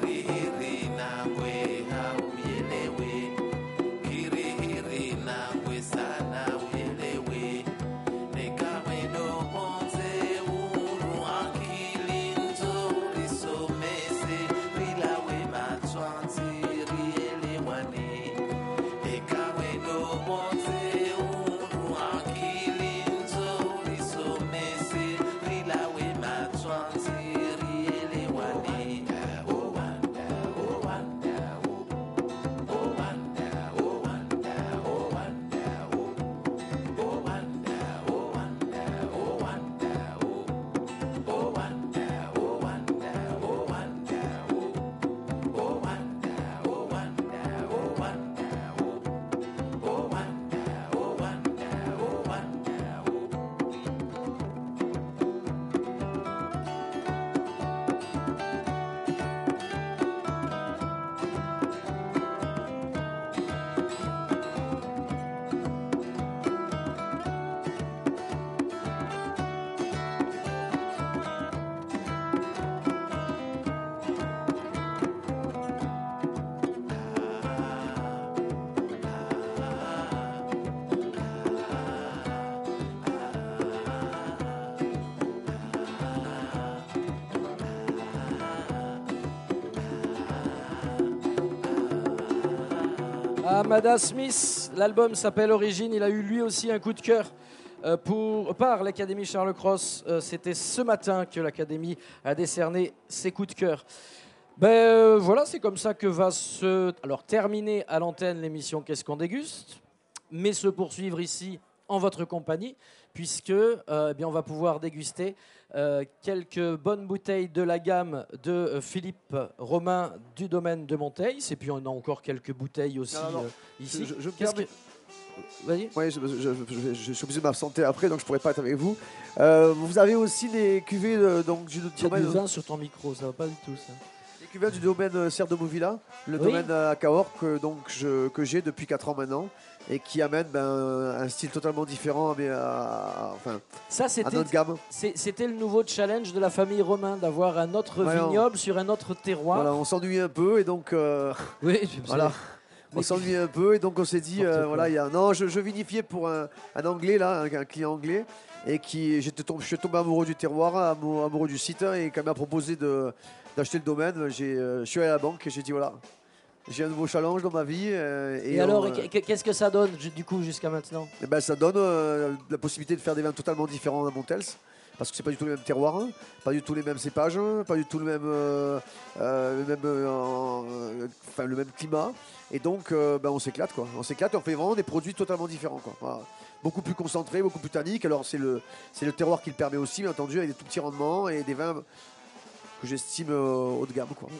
Amada Smith, l'album s'appelle Origine. Il a eu lui aussi un coup de cœur euh, pour, par l'Académie Charles Cros. Euh, C'était ce matin que l'Académie a décerné ses coups de cœur. Ben euh, voilà, c'est comme ça que va se alors terminer à l'antenne l'émission Qu'est-ce qu'on déguste, mais se poursuivre ici en votre compagnie, puisque euh, eh bien, on va pouvoir déguster euh, quelques bonnes bouteilles de la gamme de euh, Philippe Romain du domaine de Monteils. Et puis on a encore quelques bouteilles aussi Non, non, non. euh, ici. Je, je, je Qu'est-ce permets- que- Vas-y. Ouais, je, je- je- je- je suis obligé de m'absenter après, donc je pourrais pas être avec vous. Euh, vous avez aussi des cuvées de, donc, du Tu as du domaine. vin sur ton micro, ça va pas du tout ça. Les cuvées du domaine euh, Serre de Mouvilla, le Oui. domaine à Cahors que, donc, je- que j'ai depuis quatre ans maintenant et qui amène ben, un style totalement différent, mais à, enfin, Ça, à c'était notre gamme. c'est- c'était le nouveau challenge de la famille Romain, d'avoir un autre Ouais, on- vignoble sur un autre terroir. Voilà, on s'ennuie un peu et donc euh, Oui, je sais. voilà. Mais On s'ennuie un peu et donc on s'est dit N'importe euh, quoi. voilà, il y a non, je, je vinifiais pour un, un anglais là, un, un client anglais et qui j'étais tombé, je suis tombé amoureux du terroir, amoureux, amoureux du site et quand il m'a proposé de d'acheter le domaine, j'ai euh, je suis allé à la banque et j'ai dit voilà, j'ai un nouveau challenge dans ma vie euh, Et, et, alors, on, et qu'est- qu'est-ce que ça donne ju- du coup jusqu'à maintenant? eh ben, ça donne euh, la possibilité de faire des vins totalement différents à Montels. Parce que c'est pas du tout les mêmes terroirs, hein, pas du tout les mêmes cépages, hein, pas du tout le même, euh, euh, le, même euh, euh, enfin, le même climat. Et donc, euh, ben, on s'éclate, quoi. On s'éclate et on fait vraiment des produits totalement différents, quoi. Voilà. Beaucoup plus concentrés, beaucoup plus tanniques. Alors, c'est le, c'est le terroir qui le permet aussi, bien entendu, avec des tout petits rendements et des vins que j'estime euh, haut de gamme, quoi.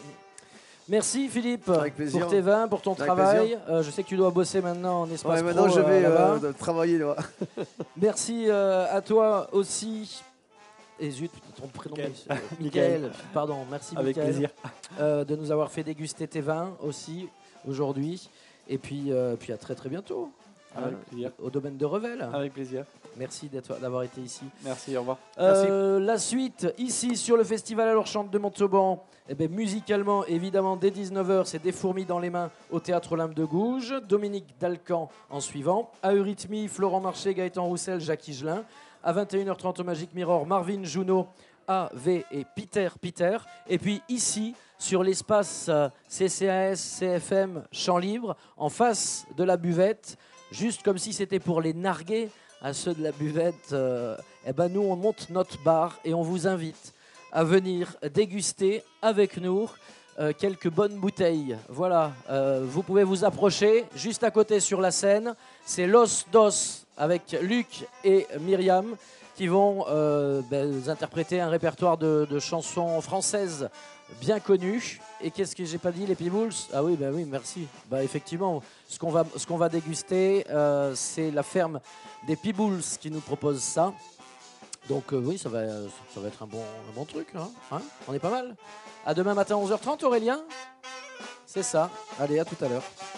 Merci Philippe Avec plaisir. pour tes vins, pour ton Avec travail. plaisir. Euh, je sais que tu dois bosser maintenant en espace Ouais, maintenant, pro, je euh, vais là-bas. euh, travailler, là. Merci euh, à toi aussi. Et zut, ton prénom. Mickaël. mais- euh, Mickaël. Pardon, merci Avec Mickaël, plaisir. euh, de nous avoir fait déguster tes vins aussi aujourd'hui. Et puis, euh, puis à très très bientôt. Avec Hein, plaisir. au domaine de Revel. Avec plaisir. Merci d'être- d'avoir été ici. Merci, au revoir. Euh, la suite, ici sur le festival à l'Orchante de Montauban, eh ben, musicalement, évidemment, dès dix-neuf heures, c'est Des fourmis dans les mains au Théâtre Olympe de Gouges. Dominique Dalcan en suivant. À Eurythmie, Florent Marché, Gaëtan Roussel, Jacques Higelin. À vingt et une heures trente au Magic Mirror, Marvin Junot, A V et Peter Peter. Et puis ici, sur l'espace euh, C C A S C F M Champ Libre, en face de la buvette, juste comme si c'était pour les narguer à ceux de la buvette, euh, eh ben nous on monte notre bar et on vous invite à venir déguster avec nous euh, quelques bonnes bouteilles. Voilà, euh, vous pouvez vous approcher juste à côté sur la scène. C'est Los Dos avec Luc et Myriam qui vont euh, ben, interpréter un répertoire de, de chansons françaises bien connu. Et qu'est-ce que j'ai pas dit, les Peebles? Ah oui, bah oui, merci. Bah effectivement, ce qu'on va, ce qu'on va déguster, euh, c'est la ferme des Peebles qui nous propose ça. Donc euh, oui, ça va, ça va être un bon, un bon truc. Hein, hein, on est pas mal. À demain matin onze heures trente, Aurélien. C'est ça. Allez, à tout à l'heure.